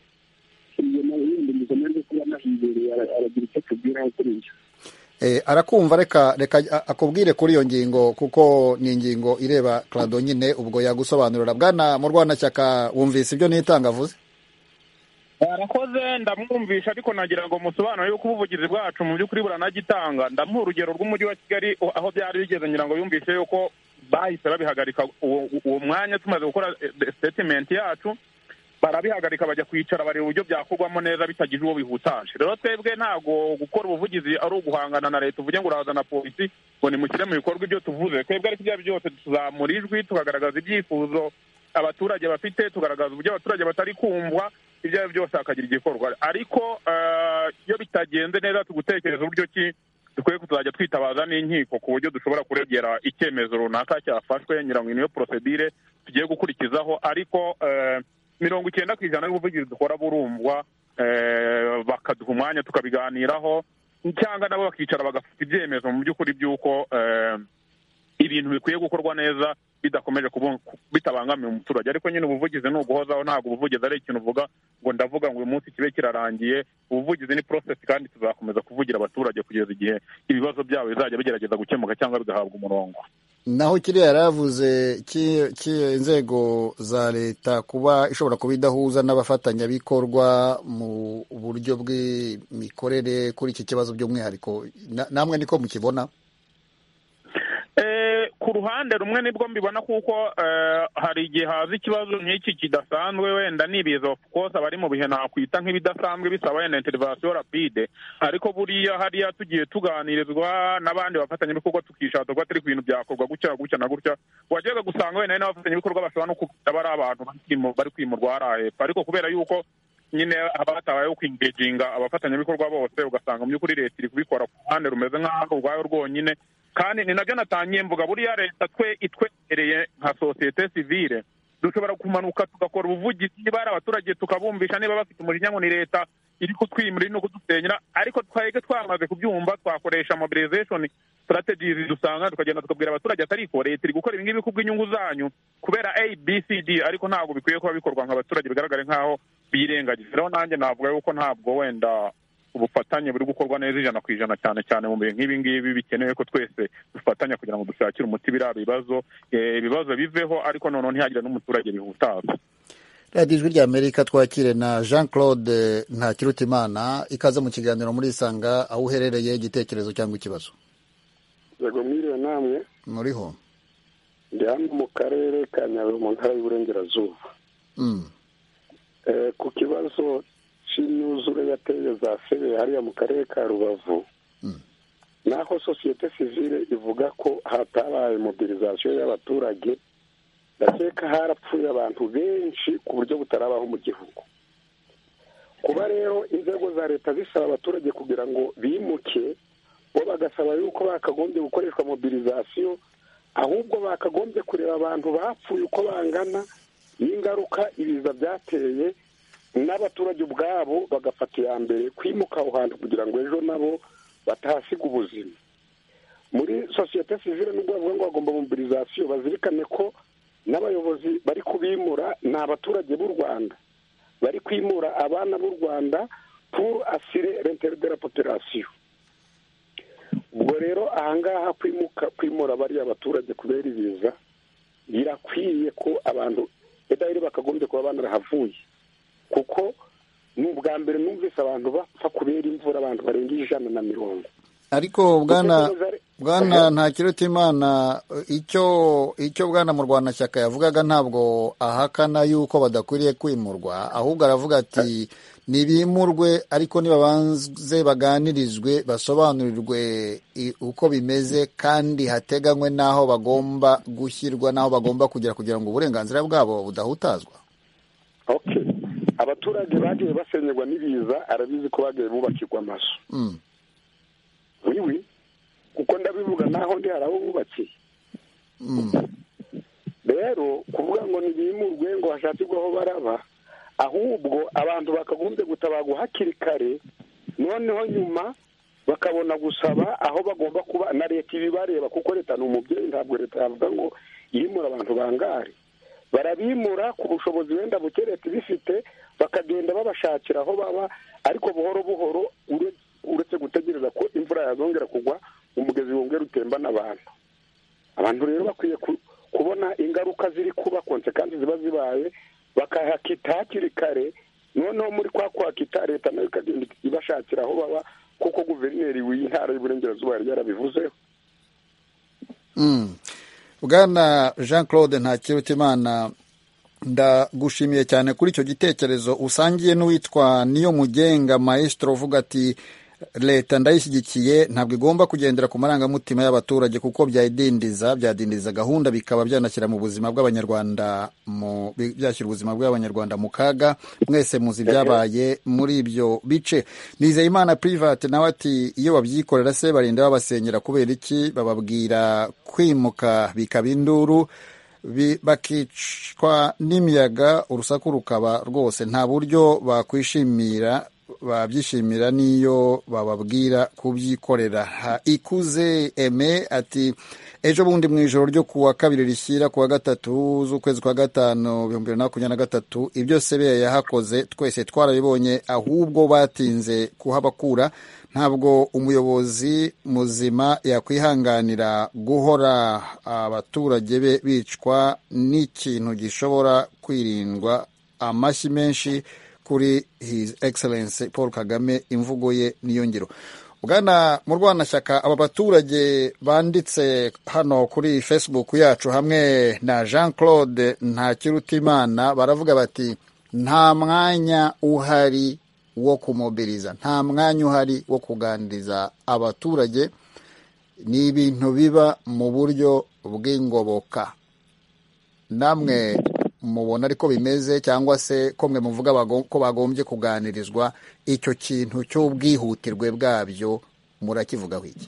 arakumva reka reka akubwire kuri iyo ngingo kuko ni ingingo ireba Claude nyine ubwo yagusobanurira bwana mu Rwanashyaka wumvise ibyo nitanga avuze arakoze ndamwumvisha ariko nagira ngo musobanure yuko ubuvugizi bwacu mu by'ukuri buranagitanga ndamuha urugero rw'umujyi wa Kigali aho byari bigeze ngira ngo yumvise yuko bahise babihagarika uwo mwanya tumaze gukora statement yacu barabihagarika bajya kwicara bareba uburyo byakorwamo neza bitagize uwo bihutaje rero twebwe ntabwo gukora ubuvugizi ari uguhangana na leta uvuge ngo uraza na polisi ngo nimushyire mu bikorwa ibyo tuvuze twebwe ariko ibyo byose tuzamura ijwi tukagaragaza ibyifuzo abaturage bafite tugaragaza uburyo abaturage batari kumvwa ibyo byose hakagira igikorwa ariko iyo bitagenze neza tugutekereza uburyo ki dukwiye kuzajya twitabaza n'inkiko ku buryo dushobora kuregera icyemezo runaka cyafashwe ngira ngo niyo procedure tugiye gukurikizaho ariko mirongo icyenda ku ijana y'ubuvugizi dukora burumvwa bakaduha umwanya tukabiganiraho cyangwa nabo bakicara bagafata ibyemezo mu by'ukuri by'uko ibintu bikwiye gukorwa neza bidakomeje bitabangamiye umuturage. Ariko nyine ubuvugizi ni uguhozaho, ntabwo ubuvugizi ari ikintu uvuga ngo ndavuga ngo uyu munsi kibe kirarangiye. Ubuvugizi ni process kandi tuzakomeza kuvugira abaturage kugeza igihe ibibazo byabo bizajya bigerageza gukemuka cyangwa bigahabwa umurongo. Naho kiriya yaravuze inzego za leta kuba ishobora kuba idahuza n'abafatanyabikorwa mu buryo bw'imikorere kuri iki kibazo by'umwihariko, namwe niko mukibona? Ku ruhande rumwe nibwo mbibona, kuko hari igihe haza ikibazo nk'iki kidasanzwe, wenda nibiza of course abari mu bihe nakwita nk'ibidasanzwe bisaba wenda intervention rapide, ariko buriya hariya tugiye tuganirizwa n'abandi bafatanyabikorwa tukishaka ko atari ku bintu byakorwa gutya gutya na gutya, wajyaga gusanga wenda n'abafatanyabikorwa bashobora no kuba ari abantu bari kwimurwa hariya hepfo, ariko kubera yuko nyine abatabayeho kwingeginga abafatanyabikorwa bose, ugasanga mu by'ukuri leta iri kubikora ku ruhande rumeze nk'aho urwayo rwonyine. Kandi ni nabyo natangiye mvuga, buriya leta twe itwemereye nka sosiyete sivile dushobora kumanuka tugakora ubuvugizi, niba ari abaturage tukabumvisha, niba bafite umujinya ngo ni leta iri kutwimura iri no kudusenyera, ariko twebwe twamaze kubyumva twakoresha mobilization strategies dusanga tukagenda tukabwira abaturage atari ko leta iri gukora ibingibi kubw'inyungu zanyu kubera A B C D, ariko ntabwo bikwiye kuba bikorwa nk'abaturage bigaragare nk'aho birengagije. Rero nanjye navuga yuko ntabwo wenda ubufatanye buri gukorwa neza ijana ku ijana, cyane cyane mu bihe nk'ibi ngibi bikenewe ko twese dufatanya kugira ngo dushakire umuti biriya bibazo ibibazo biveho, ariko noneho ntihagire n'umuturage bihutaza. radiyo ijwi rya Amerika twakire na Jean Claude Ntakirutimana, ikaze mu kiganiro muri Isanga, aho uherereye, igitekerezo cyangwa ikibazo? Yego mwiriwe namwe. Muriho? Ndi hano mu karere ka Nyabihu mu ntara y'Uburengerazuba. Mm. Eh, ku kibazo cy'imyuzure yateye za Sebeye hariya mu karere ka Rubavu, mm. naho sosiyete sivile ivuga ko hatabaye mobilisation y'abaturage, ndakeka harapfuye abantu benshi ku buryo butarabaho mu gihugu. Kuba rero inzego za leta zisaba abaturage kugira ngo bimuke, bo bagasaba yuko bakagombye gukoreshwa mobilisation, ahubwo bakagombye kureba abantu bapfuye uko bangana n'ingaruka ibiza byateye, n'abaturage ubwabo bagafata iya mbere kwimuka aho hantu kugira ngo ejo nabo batahasiga ubuzima. Muri sosiyete sivile nubwo bavuga ngo bagomba mobilisation, bazirikane ko n'abayobozi bari kubimura ni abaturage b'u Rwanda, bari kwimura abana b'u Rwanda pour assurer l'intérêt de la population. Ubwo rero ahangaha kwimuka kwimura bari abaturage kubera ibiza, birakwiye ko abantu edahiri bakagombye kuba banarahavuye, kuko n'ubwa mbere numvise abantu bapfa kubera imvura abantu barenga ijana na mirongo. Ariko bwana bwana Ntakirutimana, icyo icyo bwana mu Rwanda Shyaka yavugaga ntabwo ahakana yuko badakwiriye kwimurwa, ahubwo aravuga ati nibimurwe ariko nibabanze baganirizwe, basobanurirwe uko bimeze, kandi hateganywe n'aho bagomba gushyirwa n'aho bagomba kugera kugira ngo uburenganzira bwabo budahutazwa. Okay, abaturage bagiye basenyerwa n'ibiza arabizi ko bagiye bubakirwa amazu. Mm. wiwi kuko ndabivuga naho ndi haraho bubakiye. Mm. Rero kuvuga ngo nibimurwe ngo hashakirwe aho baraba, ahubwo abantu bakagombye gutabaga hakiri kare, noneho nyuma bakabona gusaba aho bagomba kuba, na leta ibibareba, kuko leta ni umubyeyi, ntabwo leta yavuga ngo yimura abantu bangare. Barabimura ku bushobozi wenda buke leta ibifite, bakagenda babashakira aho baba, ariko buhoro buhoro, uretse gutegereza ko imvura yazongera kugwa umugezi wongera utembana abantu. Abantu rero bakwiye kubona ingaruka ziri kuba, konsekansi ziba zibaye, bakahakita hakiri kare, noneho muri kwa kwakita leta nayo ikagenda ibashakira aho baba, kuko guverineri w'intara y'Uburengerazuba yari yarabivuzeho. Mm. Bwana Jean Claude Ntakirutimana, ndagushimiye cyane kuri icyo gitekerezo usangiye n'uwitwa Niyo Mugenga Maestro, uvuga ati leta ndayishyigikiye, ntabwo igomba kugendera ku marangamutima y'abaturage kuko byayidindiza byadindiza gahunda, bikaba byanashyira mu buzima bw'abanyarwanda mu byashyira ubuzima bw'abanyarwanda mu kaga. Mwese muzi byabaye muri ibyo bice. Nizeyimana Private nawe ati iyo babyikorera se barinda babasenyera kubera iki? Bababwira kwimuka bikaba induru, bakicwa n'imiyaga, urusaku rukaba rwose, nta buryo bakwishimira babyishimira n'iyo bababwira kubyikorera. Ikuze Aime ati ejo bundi mu ijoro ryo kuwa kabiri rishyira kuwa gatatu z'ukwezi kwa gatanu ibihumbi bibiri na makumyabiri na gatatu ibyo Sebeya yahakoze twese twarabibonye, ahubwo batinze kuhabakura. Ntabwo umuyobozi muzima yakwihanganira guhora abaturage be bicwa n'ikintu gishobora kwirindwa. Amashyi menshi kuri His Excellency Paul Kagame, imvugo ye niyo ngiro. Bwana Murwanashyaka, aba baturage banditse hano kuri Facebook yacu hamwe na Jean Claude Ntakirutimana baravuga bati nta mwanya uhari wo kumobiliza, nta mwanya uhari wo kuganiriza abaturage, ni ibintu biba mu buryo bw'ingoboka. Namwe mubona ariko bimeze cyangwa se ko mwe muvuga ko bagombye kuganirizwa? Icyo kintu cy'ubwihutirwe bwabyo murakivugaho iki?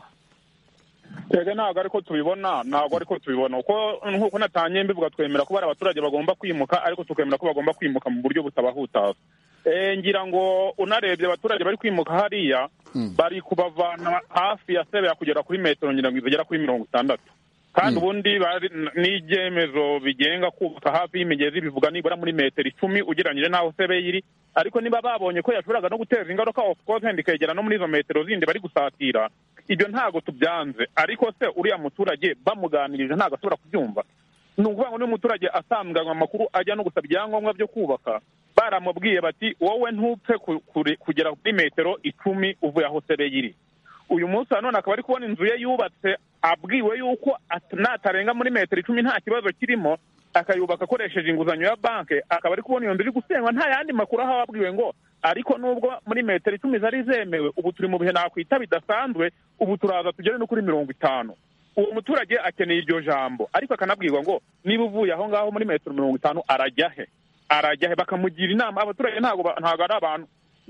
Twebwe ntabwo ariko tubibona, ntabwo ariko tubibona uko nk'uko natanye mbivuga, twemera ko bari abaturage bagomba kwimuka, ariko tukemera ko bagomba kwimuka mu buryo butabahutaza. E, ngira ngo unarebye abaturage bari kwimuka hariya hmm. bari kubavana hafi ya Sebeya kugera kuri metero ngira ngo zigera kuri mirongo itandatu, kandi ubundi n'ibyemezo bigenga kubaka hafi y'imigezi bivuga nibura muri metero icumi ugereranyije n'aho Sebeya iri. Ariko niba babonye ko yashoboraga no guteza ingaruka of course hand ikegera no muri izo metero zindi bari gusatira, ibyo ntago tubyanze. Ariko se uriya muturage bamuganirije ntago ashobora kubyumva? Ni ukuvuga ngo n'umuturage asambwanywa amakuru ajya no gusaba ibyangombwa byo kubaka, baramubwiye bati wowe ntupfe kugera kuri metero icumi uvuye aho Sebeya iri. Uyu munsi nanone akaba ari kubona inzu ye yubatse, abwiwe yuko natarenga muri metero icumi nta kibazo kirimo, akayubaka akoresheje inguzanyo ya banki, akaba ari kubona iyo nzu iri gusenywa nta yandi makuru aho ababwiwe ngo ariko nubwo muri metero icumi zari zemewe, ubu turi mu bihe nakwita bidasanzwe, ubu turaza tugere no kuri mirongo itanu. Uwo muturage akeneye iryo jambo, ariko akanabwirwa ngo niba uvuye aho ngaho muri metero mirongo itanu arajya he, arajya he, bakamugira inama. Abaturage ntabwo ntabwo ari abantu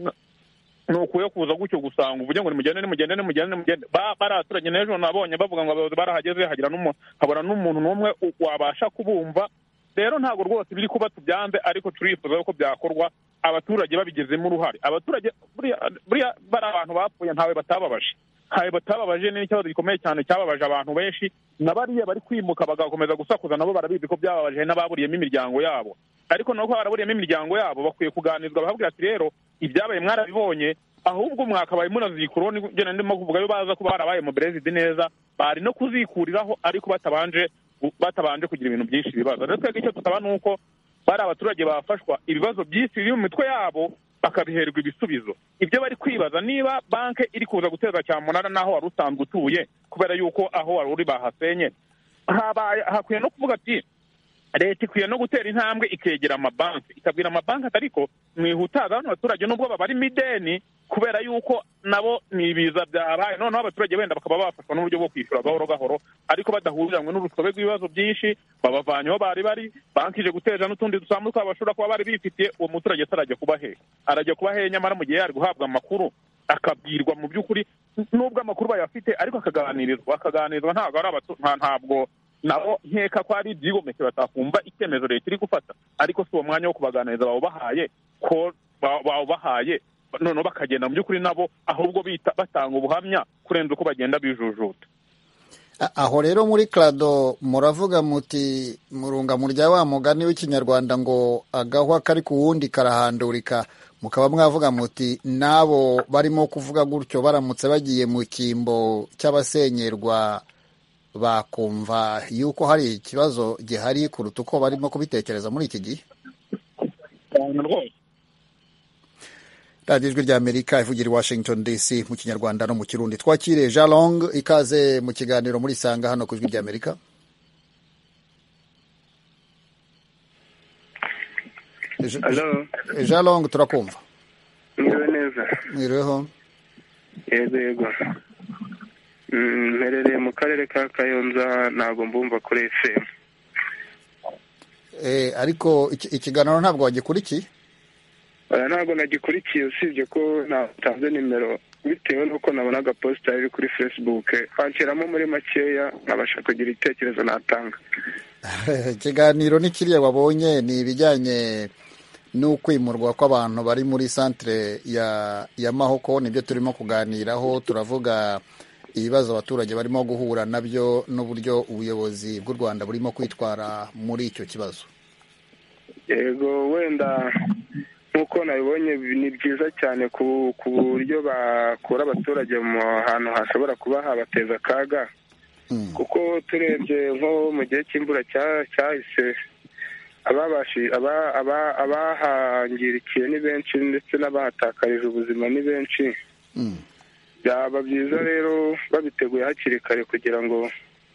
nukuye kuza gutyo gusanga uvuge ngo nimugende nimugende nimugende nimugende. Bari abaturage n'ejo nabonye bavuga ngo abayobozi barahageze hagira n'umuntu habura n'umuntu n'umwe wabasha kubumva. Rero ntabwo rwose biri kuba tubyanze, ariko turifuza ko byakorwa abaturage babigezemo uruhare. Abaturage buriya bari abantu bapfuye ntawe batababaje, ntawe batababaje. Ni ikibazo gikomeye cyane cyababaje abantu benshi, na bariya bari kwimuka bagakomeza gusakuza nabo barabizi ko byababaje n'ababuriyemo imiryango yabo. Ariko nako baraburiyemo imiryango yabo bakwiye kuganizwa, bahabwira ati rero ibyabaye mwarabibonye, ahubwo mwakabaye munazikuraho. Nigena ndimo kuvuga yo baza kuba barabaye mu Brexit neza, bari no kuzikuriraho ariko batabanje batabanje kugira ibintu byinshi bibazo. Rero twege icyo tutaba nuko bari abaturage bafashwa ibibazo byinshi biri mu mitwe yabo bakabiherwa ibisubizo. Ibyo bari kwibaza niba banke iri kuza guteza cyamunara naho wari usanzwe utuye kubera yuko aho wari uri bahasenye, hakwiye no kuvuga ati leta ikwiye no gutera intambwe ikegera amabanki, ikabwira amabanki atariko mwihutaza hano abaturage nubwo babari mideni kubera yuko nabo ni ibiza byabaye, noneho abaturage benda bakaba bafashwa n'uburyo bwo kwishyura gahoro gahoro, ariko badahuriranywe n'urusobe rw'ibibazo byinshi, babavanyeho bari bari, banki ije guteja n'utundi dusanzwe twabashobora kuba bari bifitiye. Uwo muturage arajya kuba he, arajya kuba he? Nyamara mu gihe yari guhabwa amakuru akabwirwa mu by'ukuri, nubwo amakuru bayafite ariko akaganirizwa akaganirizwa ntabwo ari ntabwo nabo nkeka ko ari ibyigomeke batakumva icyemezo leta iri gufata, ariko si uwo mwanya wo kubaganiriza bawubahaye ko bawubahaye noneho bakagenda mu by'ukuri nabo ahubwo bita batanga ubuhamya kurenza uko bagenda bijujuta. Aho rero muri Clado muravuga muti murunga murya wa mugani w'ikinyarwanda ngo agahwa kari ku wundi karahandurika, mukaba mwavuga muti nabo barimo kuvuga gutyo baramutse bagiye mu kimbo cy'abasenyerwa bakumva yuko hari ikibazo gihari kuruta uko barimo kubitekereza muri iki gihe. radiyo ijwi ry'Amerika ivugira i Washington D C mu kinyarwanda no mu kirundi. Twakire Jean Long, ikaze mu kiganiro muri Sanga hano ku ijwi ry'Amerika. Hello. Jean Long, turakumva. Mwiriwe neza. Mwiriweho. Yego yego. Mperereye mu karere ka Kayonza, ntabwo mbumva kuri F M. Eh, ariko ikiganiro ntabwo wagikurikiye? Ntabwo nagikurikiye, usibye ko natanze nimero bitewe n'uko nabonaga posita iri kuri Facebook, hanceramo muri makeya nkabasha kugira itekerezo natanga. Ikiganiro ni kiriya wabonye, ni ibijyanye n'ukwimurwa kw'abantu bari muri centre ya ya Mahoko nibyo turimo kuganiraho. Turavuga ibibazo abaturage barimo guhura nabyo n'uburyo ubuyobozi bw'u Rwanda burimo kwitwara muri icyo kibazo. Yego, wenda nk'uko nabibonye ni byiza cyane ku buryo bakura abaturage mu hantu hashobora kuba habateza akaga, kuko turebye nko mu gihe cy'imvura cyahise abahangirikiye ni benshi ndetse n'abahatakarije ubuzima ni benshi. Byaba byiza rero babiteguye hakiri kare kugira ngo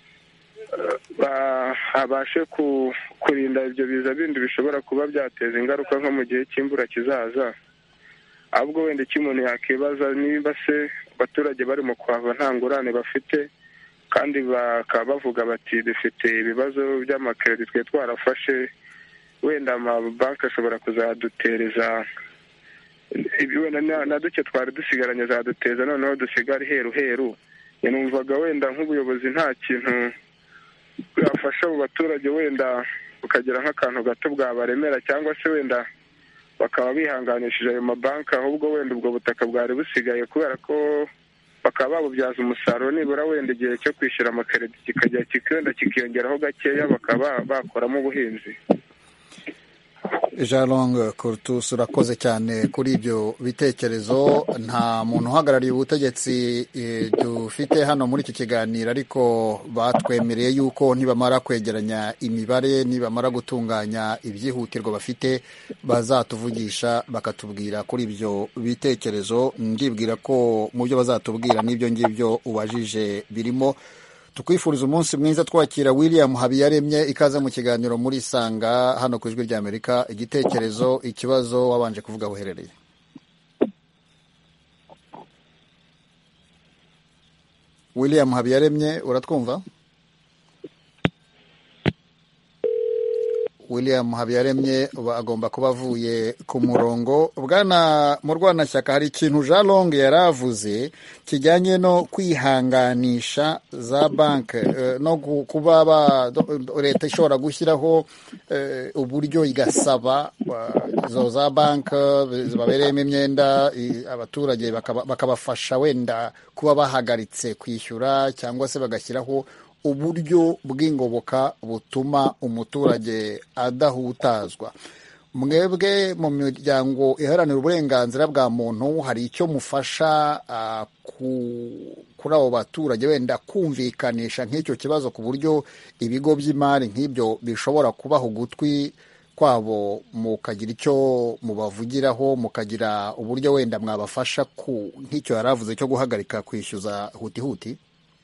habashe kurinda ibyo biza bindi bishobora kuba byateza ingaruka nko mu gihe cy'imvura kizaza. Ahubwo wenda icyo umuntu yakibaza niba se abaturage bari mu kuhava nta ngurane bafite, kandi bakaba bavuga bati dufite ibibazo by'amakeredi twe twarafashe, wenda amabanki ashobora kuzadutereza wenda na duke twari dusigaranye zaduteza, noneho dusigare heru heru. Numvaga wenda nk'ubuyobozi nta kintu bwafasha abo baturage, wenda bukagira nk'akantu gato bwabaremera, cyangwa se wenda bakaba bihanganishije ayo mabanki, ahubwo wenda ubwo butaka bwari busigaye kubera ko bakaba babubyaza umusaruro, nibura wenda igihe cyo kwishyura amakeredi kikajya kikenda kikiyongeraho gakeya, bakaba bakoramo ubuhinzi. Jean Long Courtus, urakoze cyane kuri ibyo bitekerezo. Nta muntu uhagarariye ubutegetsi e, dufite hano muri iki kiganiro, ariko batwemereye yuko nibamara kwegeranya imibare, nibamara gutunganya ibyihutirwa bafite, bazatuvugisha bakatubwira kuri ibyo bitekerezo. Ndibwira ko mu byo bazatubwira n'ibyo ngibyo ubajije birimo. Tukwifuriza umunsi mwiza. Twakira William Habiyaremye, ikaze mu kiganiro muri Sanga hano ku Ijwi ry'Amerika. Igitekerezo, ikibazo, wabanje kuvuga uherereye. William Habiyaremye, uratwumva? William Habiyaremye agomba kuba avuye ku murongo. Bwana mu Rwanashyaka, hari ikintu Jean Long yaravuze kijyanye no kwihanganisha za banki, no kuba leta ishobora gushyiraho uburyo igasaba izo za banki zibabereyemo imyenda abaturage bakabafasha wenda kuba bahagaritse kwishyura, cyangwa se bagashyiraho uburyo bw'ingoboka butuma umuturage adahutazwa. Mwebwe mu miryango iharanira uburenganzira bwa muntu hari icyo mufasha uh, kuri abo baturage wenda kumvikanisha nk'icyo kibazo, ku buryo ibigo by'imari nk'ibyo bishobora kubaha ugutwi kwabo, mukagira icyo mubavugiraho, mukagira uburyo wenda mwabafasha ku nk'icyo yaravuze cyo guhagarika kwishyuza huti huti?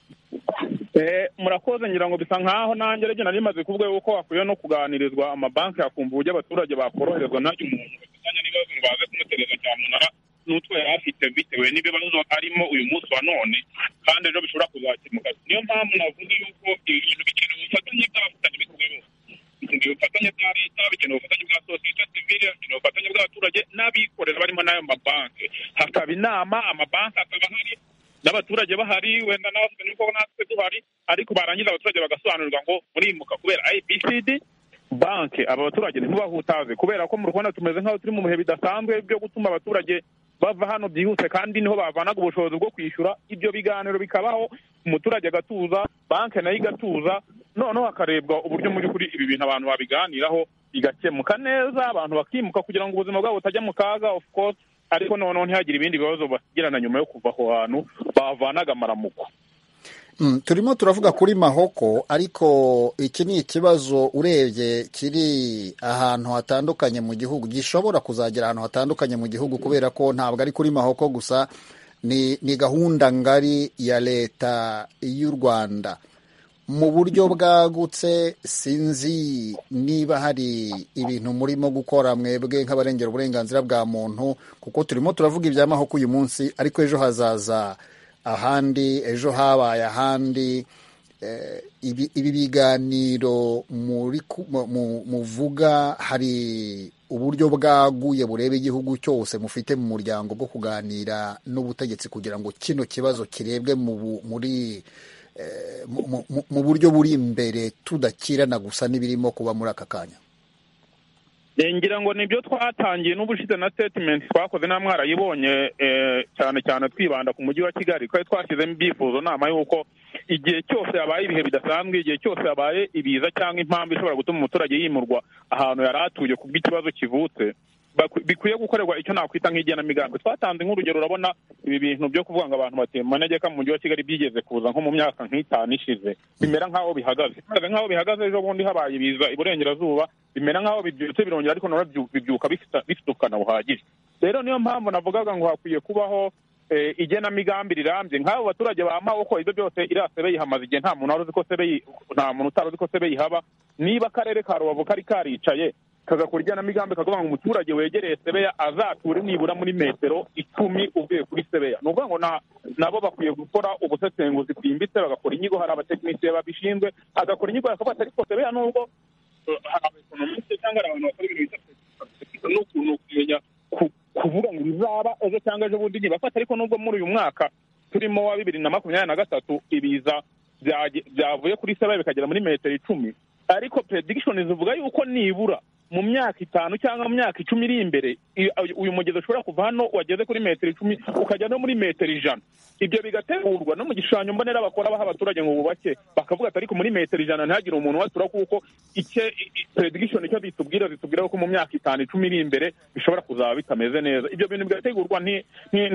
Eh, murakoze. Ngira ngo bisa nkaho nanjye rege nari maze kuvuga yuko akwiye no kuganirizwa amabanki akumva uburyo abaturage bakoroherezwa, ntacyo umuntu bakanya n'ibibazo ngo baze kumutereza cyamunara n'utwe yari afite bitewe n'ibibazo arimo uyu munsi wa none, kandi ejo bishobora kuzakemuka. Niyo mpamvu navuga yuko ibintu bikeneye ubufatanye bw'abafatanyabikorwa bose, bikeneye ubufatanye bwa leta, bikeneye ubufatanye bwa sosiyete sivile, bikeneye ubufatanye bw'abaturage n'abikorera barimo n'ayo mabanki. Hakaba inama, amabanki akaba hari n'abaturage bahari, wenda natwe niko natwe duhari, ariko barangiza abaturage bagasobanurirwa ngo murimuka kubera A B C D banki. Aba baturage ntibahutaze, kubera ko mu Rwanda tumeze nk'aho turi mu bihe bidasanzwe byo gutuma abaturage bava hano byihuse, kandi niho bavanaga ubushobozi bwo kwishyura. Ibyo biganiro bikabaho, umuturage agatuza, banki nayo igatuza, noneho hakarebwa uburyo muri kuri ibi bintu abantu babiganiraho bigakemuka neza, abantu bakimuka kugira ngo ubuzima bwabo butajya mu kaga, of course, ariko noneho ntihagire ibindi bibazo basigirana nyuma yo kuva aho hantu bavanaga amaramuko. Mm, turimo turavuga kuri Mahoko, ariko iki ni ikibazo urebye kiri ahantu hatandukanye mu gihugu, gishobora kuzagera ahantu hatandukanye mu gihugu, kubera ko ntabwo ari kuri Mahoko gusa, ni, ni gahunda ngari ya leta y'u Rwanda. Mu buryo bwagutse, sinzi niba hari ibintu murimo gukora mwebwe nk'abarengera uburenganzira bwa muntu, kuko turimo turavuga ibya Mahoko uyu munsi, ariko ejo hazaza ahandi, ejo habaye ahandi. Eh, ibi, ibi biganiro muri muvuga, hari uburyo bwaguye bureba igihugu cyose mufite mu muryango bwo kuganira n'ubutegetsi kugira ngo kino kibazo kirebwe mu, muri mu buryo buri imbere, tudakirana gusa n'ibirimo kuba muri aka kanya? ngira ngo nibyo twatangiye n'ubushize na statement twakoze na mwarayibonye cyane cyane twibanda ku mujyi wa Kigali twari twashyizemo ibyifuzo nama y'uko igihe cyose yabaye ibihe bidasanzwe igihe cyose yabaye ibiza cyangwa impamvu ishobora gutuma umuturage yimurwa ahantu yari atuye ku bw'ikibazo kivutse bikwiye gukorerwa icyo nakwita nk'igenamigambi. Twatanze nk'urugero, urabona ibi bintu byo kuvuga ngo abantu batema manegeka mu mujyi wa Kigali byigeze kuza nko mu myaka nk'itanu ishize, bimera nk'aho bihagaze bimera nk'aho bihagaze ejo bundi habaye ibiza iburengerazuba, bimera nk'aho bibyutse birongera ariko none bibyuka bifite ubukana buhagije. Rero niyo mpamvu navugaga ngo hakwiye kubaho igenamigambi rirambye nk'abo baturage bamaho ko ibyo byose iriya sebe yihamaze igihe nta muntu wari uzi ko sebe nta muntu utari uzi ko sebe yihaba. Niba akarere ka Rubavu kari karicaye kagakora igenamigambi kavuga ngo umuturage wegereye sebeya azature nibura muri metero icumi uvuye kuri sebeya, ni ukuvuga ngo nabo bakwiye gukora ubusesenguzi bwimbitse bagakora inyigo, hari abatekinisiye babishinzwe agakora inyigo yakavuga ariko sebeya nubwo hari abaekonomiste cyangwa hari abantu bakora ibintu bita n'ukuntu kumenya kuvuga ngo bizaba ejo cyangwa ejo bundi ntibafata, ariko nubwo muri uyu mwaka turimo wa bibiri na makumyabiri na gatatu ibiza byavuye kuri sebeya bikagera muri metero icumi, ariko prediction zivuga yuko nibura mu myaka itanu cyangwa mu myaka icumi iri imbere uyu mugezi ushobora kuva hano wageze kuri metero icumi ukajya no muri metero ijana. Ibyo bigategurwa no mu gishushanyo mbonera bakora baha abaturage ngo bubake, bakavuga ati ariko muri metero ijana ntihagire umuntu watura, kuko icye prediction icyo bitubwira zitubwira ko mu myaka itanu icumi iri imbere bishobora kuzaba bitameze neza. Ibyo bintu bigategurwa nti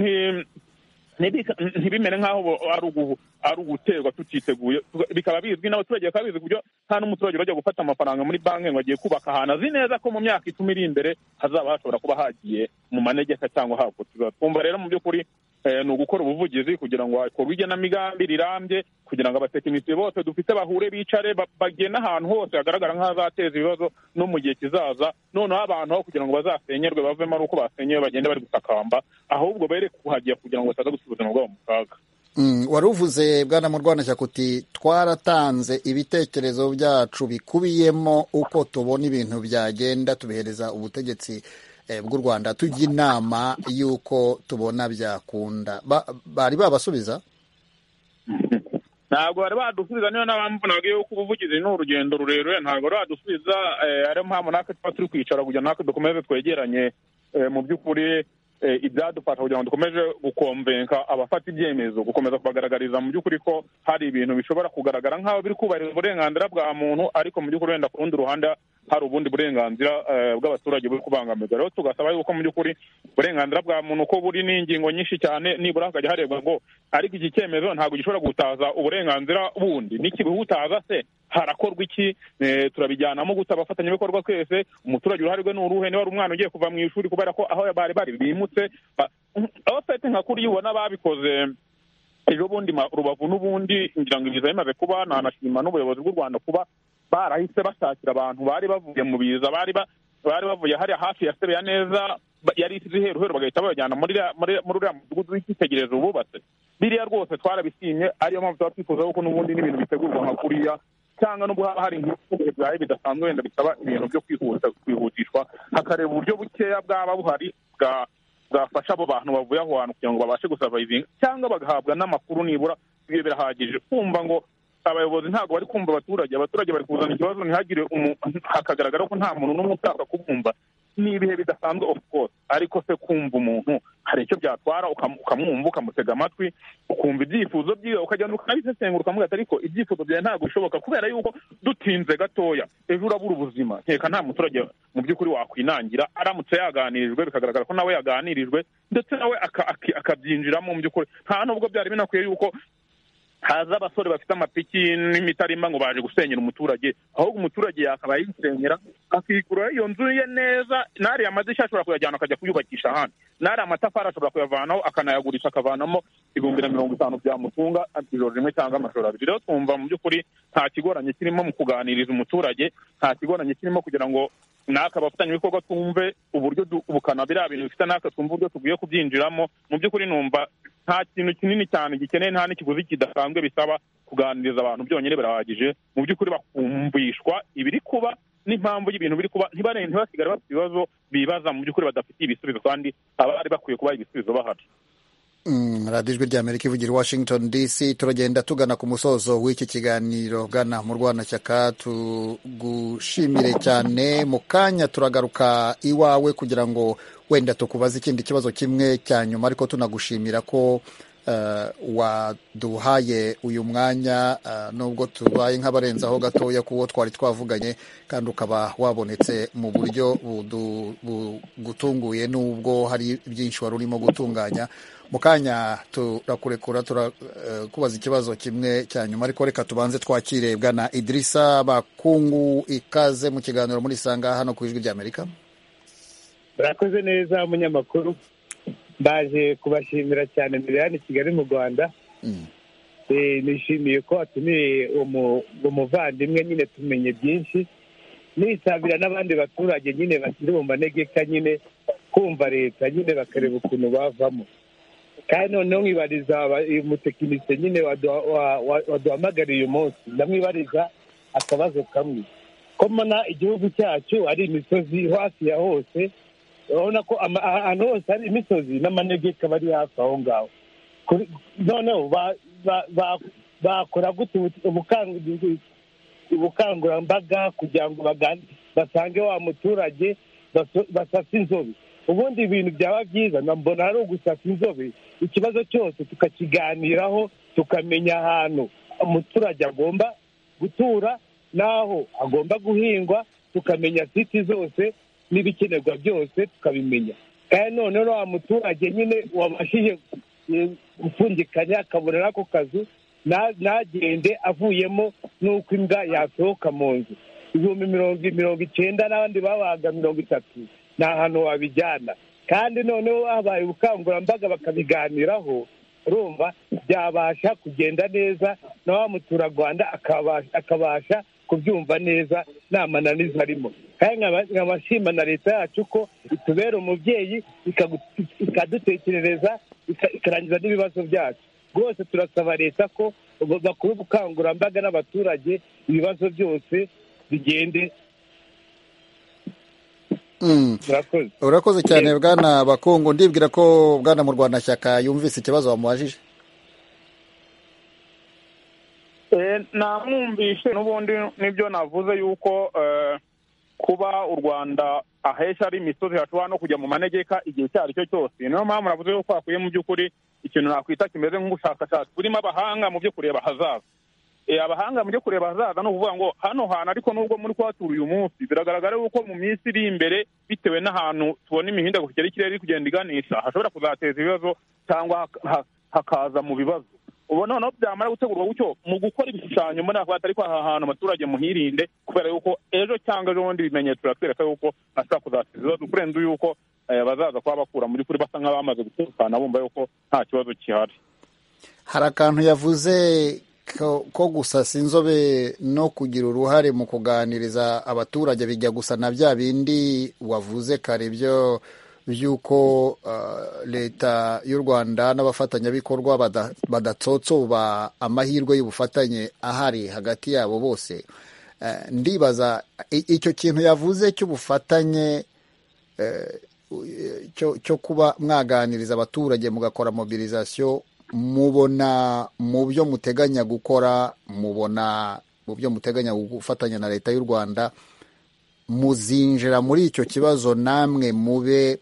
ntibimere nk'aho ari uguterwa tutiteguye, bikaba bizwi n'abaturage bakaba bizi kuburyo nta n'umuturage urajya gufata amafaranga muri banki ngo agiye kubaka ahantu azi neza ko mu myaka icumi iri imbere hazaba hashobora kuba hagiye mu manegeka cyangwa hakurikizwa. Twumva rero mu by'ukuri ni ugukora ubuvugizi kugira ngo hakorwe igenamigambi rirambye, kugira ngo abatekinisiye bose dufite bahure bicare bagene ahantu hose hagaragara nk'ahazateza ibibazo no mu gihe kizaza, noneho abantu aho kugira ngo bazasenyerwe bavemo ari uko basenyewe bagende bari gutakamba, ahubwo bere kuhagiye kugira ngo bataza gusiga ubuzima bwabo mu kaga. Wari uvuze bwana Murwanashyaka uti twaratanze ibitekerezo byacu bikubiyemo uko tubona ibintu byagenda, tubihereza ubutegetsi bw'u Rwanda tujya inama y'uko tubona byakunda. Bari babasubiza? Ntabwo bari badusubiza, niyo n'abamvunaga yuko ubuvugizi ni urugendo rurerure, ntabwo bari badusubiza. Ariyo mpamvu natwe tuba turi kwicara kugira natwe dukomeze twegeranye mu by'ukuri ibyadufasha kugira ngo dukomeze gukomvenka abafata ibyemezo, gukomeza kubagaragariza mu by'ukuri ko hari ibintu bishobora kugaragara nk'aho biri kubahiriza uburenganzira bwa muntu, ariko mu by'ukuri wenda ku rundi ruhande hari ubundi burenganzira bw'abaturage buri kubangamirwa. Rero tugasaba yuko mu by'ukuri uburenganzira bwa muntu ko buri n'ingingo nyinshi cyane, nibura hakajya harebwa ngo ariko iki cyemezo ntabwo gishobora gutaza uburenganzira bundi, n'ikibihutaza se harakorwa iki? Turabijyanamo guta abafatanyabikorwa twese, umuturage uruhare rwe ni uruhe? Niba ari umwana ugiye kuva mu ishuri kubera ko aho bari bari bimutse, aho fete nka kuri ubona babikoze ejo bundi Rubavu n'ubundi ngira ngo ibiza bimaze kuba, nanashima n'ubuyobozi bw'u Rwanda kuba barahise bashakira abantu bari bavuye mu biza, bari bari bavuye hariya hafi ya sebeya neza, yari isize heruheru bagahita babajyana muri muri uriya mudugudu w'icyitegererezo bubatse. Biriya rwose twarabisimye, ariyo mpamvu tuba twifuza ko n'ubundi n'ibintu bitegurwa nka kuriya, cyangwa nubwo haba hari nk'ibikorwa byawe bidasanzwe wenda bisaba ibintu byo kwihuta kwihutishwa, hakareba uburyo bukeya bwaba buhari bwa bwafasha abo bantu bavuye aho hantu kugira ngo babashe gusavayivinga, cyangwa bagahabwa n'amakuru nibura ibyo birahagije. Kumva ngo abayobozi ntabwo bari kumva abaturage, abaturage bari kuzana ikibazo ntihagire hakagaragara ko nta muntu n'umwe ushaka kubumva, ni ibihe bidasanzwe of course, ariko se kumva umuntu hari icyo byatwara ukamwumva ukamutega amatwi ukumva ibyifuzo byiwe ukagenda ukanabisesengura ukamuga ati ariko ibyifuzo byawe ntabwo bishoboka kubera yuko dutinze gatoya ejo urabura ubuzima. Nkeka nta muturage mu by'ukuri wakwinangira aramutse yaganirijwe bikagaragara ko nawe yaganirijwe ndetse nawe akabyinjiramo mu by'ukuri. Nta nubwo byari binakwiye yuko haza abasore bafite amapiki n'imitarimba ngo baje gusenyera umuturage, ahubwo umuturage yakabaye yisenyera akigura iyo nzu ye neza, nari amadirishya ashobora kuyajyana akajya kuyubakisha ahandi, nari amatafari ashobora kuyavanaho akanayagurisha akavanamo ibihumbi na mirongo itanu byamutunga ijoro rimwe cyangwa amajoro abiri. Rero twumva mu by'ukuri nta kigoranye kirimo mu kuganiriza umuturage, nta kigoranye kirimo kugira ngo natwe abafatanyabikorwa twumve uburyo ubukana biriya bintu bifite, natwe twumve uburyo tugiye kubyinjiramo. Mu by'ukuri numva nta kintu kinini cyane gikeneye, nta n'ikiguzi kidasanzwe bisaba, kuganiriza abantu byonyine birahagije. Mu by'ukuri bakumvishwa ibiri kuba n'impamvu y'ibintu biri kuba, ntibasigare bafite ibibazo bibaza mu by'ukuri badafitiye ibisubizo, kandi abari bakwiye kuba ibisubizo bahari. radiyo ijwi ry'Amerika ivugira i Washington D C. turagenda tugana ku musozo w'iki kiganiro. Bwana Murwanashyaka, tugushimire cyane. Mu kanya turagaruka iwawe kugira ngo wenda tukubaze ikindi kibazo kimwe cya nyuma, ariko tunagushimira ko waduhaye uyu mwanya, nubwo tubaye nk'abarenzaho gatoya kuwo twari twavuganye, kandi ukaba wabonetse mu buryo bugutunguye nubwo hari byinshi wari urimo gutunganya. Mu kanya turakurekura turakubaza ikibazo kimwe cya nyuma, ariko reka tubanze twakire Bwana Idrissa Bakungu. Ikaze mu kiganiro muri Sanga hano ku ijwi ry'Amerika. Murakoze neza umunyamakuru, baje kubashimira cyane mbere hano i Kigali mu Rwanda. Nishimiye ko atumiye umuvandimwe, nyine tumenye byinshi, nisabira n'abandi baturage nyine bakiri mu manegeka nyine kumva leta nyine bakareba ukuntu bavamo. Kandi noneho mwibariza umutekinisiye nyine waduhamagariye uyu munsi, ndamwibariza akabazo kamwe. Ko mbona igihugu cyacu ari imisozi hafi ya hose, urabona ko ahantu hose hari imisozi n'amanegeka bari hafi aho ngaho. Noneho bakora gute ubukangurambaga kugira ngo basange wa muturage basasa inzobe? Ubundi ibintu byaba byiza, mbona ari ugusasa inzobe, ikibazo cyose tukakiganiraho, tukamenya ahantu umuturage agomba gutura n'aho agomba guhingwa, tukamenya siti zose n'ibikenerwa byose tukabimenya. Kandi noneho wa muturage nyine wabashije gupfundikanya akabona n'ako kazu, ntagende avuyemo n'uko imbwa yasohoka mu nzu. Ibihumbi mirongo icyenda n'abandi babaga mirongo itatu nta hantu wabijyana. Kandi noneho habaye ubukangurambaga bakabiganiraho, urumva byabasha kugenda neza, na wa muturarwanda akabasha kubyumva neza nta mananiza arimo. Kandi nkabashima na leta yacu ko itubera umubyeyi, ikadutekerereza, ikarangiza n'ibibazo byacu. Rwose turasaba leta ko bakora ubukangurambaga n'abaturage, ibibazo byose bigende. Urakoze cyane Bwana Bakungu. Ndibwira ko Bwana Murwanashyaka yumvise ikibazo wamubajije. namwumvishe n'ubundi nibyo navuze yuko kuba u Rwanda ahesha ari imisozi hashobora no kujya mu manegeka igihe icyo ari cyo cyose. Niyo mpamvu navuze yuko hakwiye mu by'ukuri ikintu nakwita kimeze nk'ubushakashatsi burimo abahanga mu byo kureba ahazaza. Abahanga mu byo kureba ahazaza no kuvuga ngo hano hantu ariko nubwo muri kuhatura uyu munsi, biragaragara yuko mu minsi iri imbere bitewe n'ahantu tubona imihindagurikire y'ikirere iri kugenda iganisha, hashobora kuzateza ibibazo cyangwa hakaza mu bibazo. ubu noneho byamara gutegurwa gutyo mu gukora ibishushanyo muri ako atari ko aha hantu abaturage muhirinde, kubera yuko ejo cyangwa ejo bundi ibimenyetso biratwereka yuko hashobora kuzateza ibibazo kurenza yuko bazaza kuba bakura muri kuri basa nk'abamaze gutekana bumva yuko nta kibazo gihari. Hari akantu yavuze ko gusasa inzobe no kugira uruhare mu kuganiriza abaturage bijya gusa na bya bindi wavuze kare byo by'uko leta y'u Rwanda n'abafatanyabikorwa badatsotsoba amahirwe y'ubufatanye ahari hagati yabo bose. Ndibaza icyo kintu yavuze cy'ubufatanye cyo kuba mwaganiriza abaturage mugakora mobilisation, mubona mu byo muteganya gukora, mubona mu byo muteganya gufatanya na leta y'u Rwanda, muzinjira muri icyo kibazo namwe mube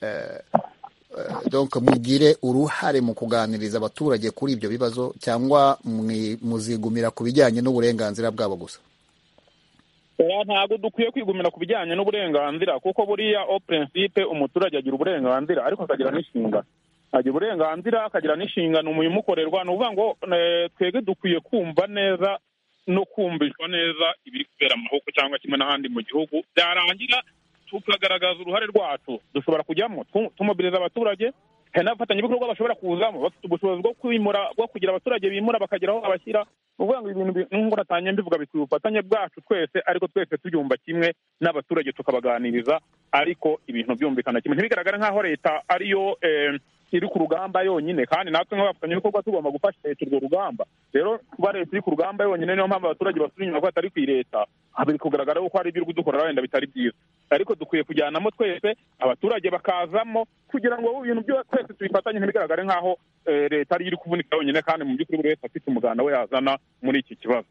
donc mugire uruhare mu kuganiriza abaturage kuri ibyo bibazo, cyangwa muzigumira ku bijyanye n'uburenganzira bwabo gusa? Ntabwo dukwiye kwigumira ku bijyanye n'uburenganzira, kuko buriya au principe umuturage agira uburenganzira ariko akagira n'inshingano. Agira uburenganzira akagira n'inshingano mu bimukorerwa. Ni ukuvuga ngo twebwe dukwiye kumva neza no kumvishwa neza ibiri kubera amahoko cyangwa kimwe n'ahandi mu gihugu, byarangira tukagaragaza uruhare rwacu. Dushobora kujyamo tumobiliza abaturage, hari n'abafatanyabikorwa bashobora kuzamo bafite ubushobozi bwo kwimura, bwo kugira abaturage bimura bakagera aho abashyira. Ni ukuvuga ngo ibintu nk'uko natanye mbivuga bikwiye ubufatanye bwacu twese, ariko twese tubyumva kimwe n'abaturage tukabaganiriza, ariko ibintu byumvikana kimwe, ntibigaragare nk'aho leta ariyo iri ku rugamba yonyine, kandi natwe nk'abafatanyabikorwa tugomba gufasha leta urwo rugamba. Rero kuba leta iri ku rugamba yonyine niyo mpamvu abaturage basubira inyuma ko atari ku leta, biri kugaragara ko hari ibyo kudukorera wenda bitari byiza. ariko dukwiye kujyanamo twese abaturage bakazamo kugira ngo ibintu byo twese tubifatanye ntibigaragare nk'aho leta ari iri kuvunika yonyine kandi mu by'ukuri buri wese afite umuganda we yazana muri iki kibazo.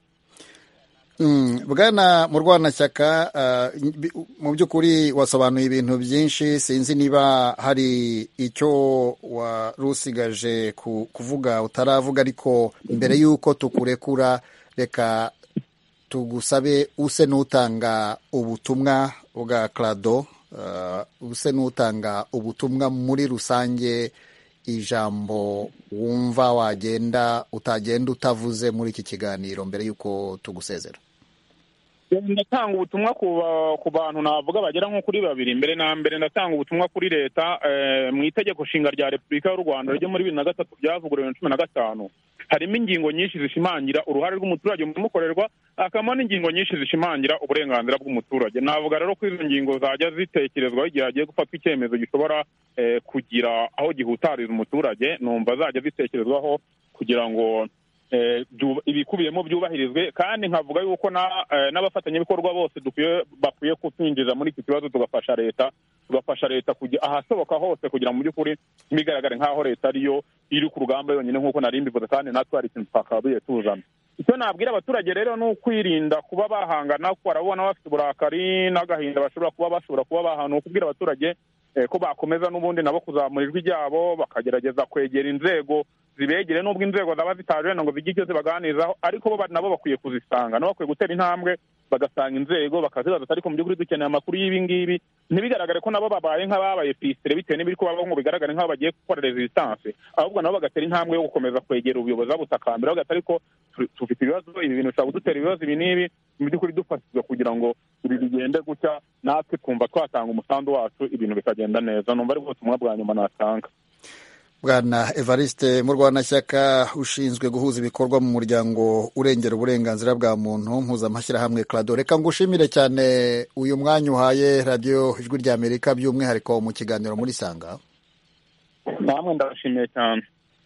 Bwana Murwanashyaka, mu by'ukuri wasobanuye ibintu byinshi, sinzi niba hari icyo wari usigaje kuvuga utaravuga, ariko mbere y'uko tukurekura reka tugusabe use n'utanga ubutumwa bwa Clado, use n'utanga ubutumwa muri rusange, ijambo wumva wagenda utagenda utavuze muri iki kiganiro mbere y'uko tugusezera. Ndatanga ubutumwa ku bantu navuga bagera nko kuri babiri. Mbere na mbere ndatanga ubutumwa kuri leta. Mu itegeko nshinga rya Repubulika y'u Rwanda ryo muri bibiri na gatatu ryavuguruwe na cumi na gatanu harimo ingingo nyinshi zishimangira uruhare rw'umuturage mu bimukorerwa, hakabamo n'ingingo nyinshi zishimangira uburenganzira bw'umuturage. Navuga rero ko izo ngingo zajya zitekerezwaho igihe hagiye gufatwa icyemezo gishobora kugira aho gihutariza umuturage, numva zajya zitekerezwaho kugira ngo ibikubiyemo byubahirizwe, kandi nkavuga yuko n'abafatanyabikorwa bose bakwiye kutwinjiza muri iki kibazo, tugafasha leta tugafasha leta kujya ahasoboka hose kugira ngo mu by'ukuri ntibigaragare nk'aho leta ariyo iri ku rugamba yonyine nk'uko nari mbivuze, kandi natwe hari ikintu twakabaye tuzana. Icyo nabwira abaturage rero ni ukwirinda kuba bahangana, kuko barabona bafite uburakari n'agahinda bashobora kuba bashobora kuba bahana, ukubwira abaturage ko bakomeza n'ubundi nabo kuzamura ijwi ryabo, bakagerageza kwegera inzego zibegere, n'ubwo inzego zaba zitaje ngo zijye icyo zibaganirizaho, ariko bo nabo bakwiye kuzisanga, nabo bakwiye gutera intambwe bagasanga inzego bakazibaza, ariko mu by'ukuri dukeneye amakuru y'ibi ngibi, ntibigaragare ko nabo babaye nk'ababaye pisitire bitewe n'ibiri kubaho, ngo bigaragare nk'aho bagiye gukora resistance, ahubwo nabo bagatera intambwe yo gukomeza kwegera ubuyobozi babutakambira, bagata ariko tufite ibibazo, ibi bintu bishobora kudutera ibibazo ibi n'ibi, mu by'ukuri dufashijwe kugira ngo ibi bigende gutya, natwe twumva twatanga umusanzu wacu ibintu bikagenda neza. Numva ari bwo butumwa bwa nyuma natanga. Bwana Evariste Murwanashyaka, ushinzwe guhuza ibikorwa mu muryango urengera uburenganzira bwa muntu mpuzamashyirahamwe Clado, reka ngushimire cyane uyu mwanya uhaye radiyo Ijwi rya Amerika, by'umwihariko mu kiganiro muri Sanga. Namwe ndabashimiye cyane.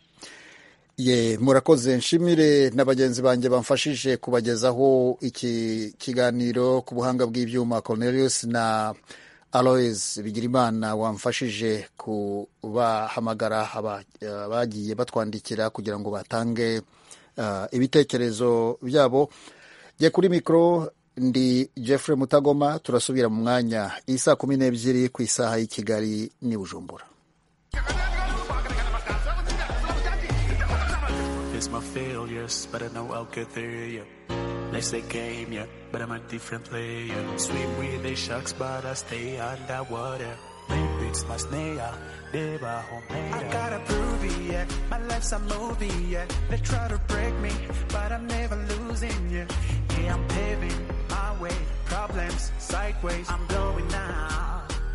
Ye, murakoze. Nshimire na bagenzi banjye bamfashije kubagezaho iki kiganiro ku buhanga bw'ibyuma, Cornelius na Aloys Bigirimana wamfashije kubahamagara abagiye batwandikira kugira ngo batange uh, ibitekerezo byabo. Jye kuri mikoro ndi Jeffrey Mutagoma, turasubira mu mwanya isa kumi n'ebyiri ku isaha y'i Kigali n'i Bujumbura. It's my failures, but I know I'll get there, yeah. They say game, yeah, but I'm a different player. Swim with the sharks, but I stay underwater. Maybe it's my snare, never home. I gotta prove it, yeah. My life's a movie, yeah. They try to break me, but I'm never losing, yeah. Yeah, I'm paving my way. Problems sideways, I'm blowing now.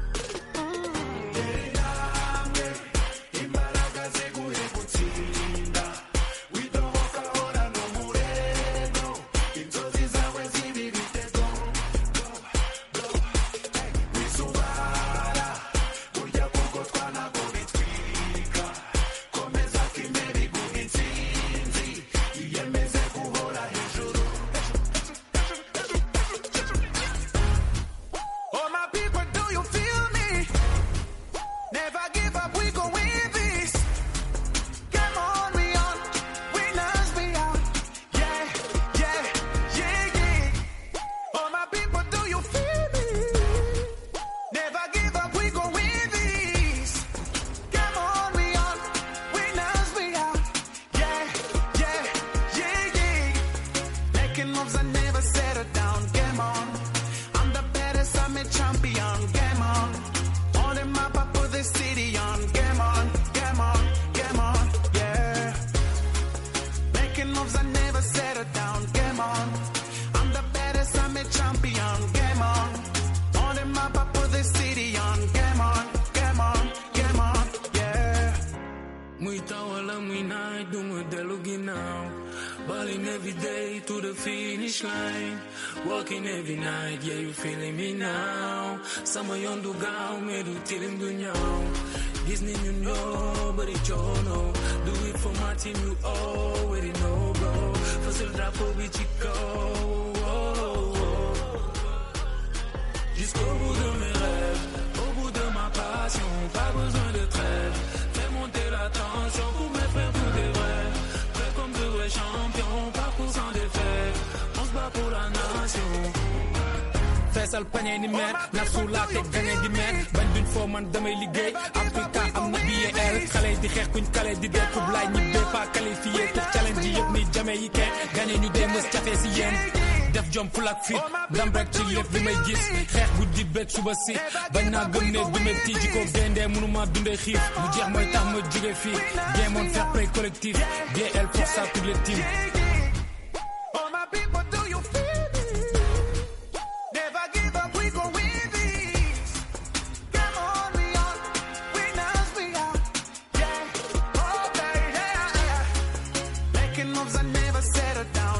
Walking every night, yeah, you feeling me now. Sama yondu gao, me do tilim dunyo. Disney you know, but it you know. Do it for my team, you already know, bro. Fasil drapo bichiko. Disco budo me. tension feesal pañe ni meer naf su laa teg gañe di meer bañ duñ foo man damay liggéey Africa am na billet el xale di xeex kuñ kale di dee kub laay ñibbee pas qualifié pour challenge yi yëpp ni jamaïcain gañe ñu dee mës café si yéen def jom ful ak fit ndam rek ci lépp li may gis xeex guddi beeg suba si bañ naa gëm ne du metti ji ko gendee mënuma dundee xiif mu jeex mooy tax ma jóge fii géemoon fair play collectif D L pour ça toutes les teams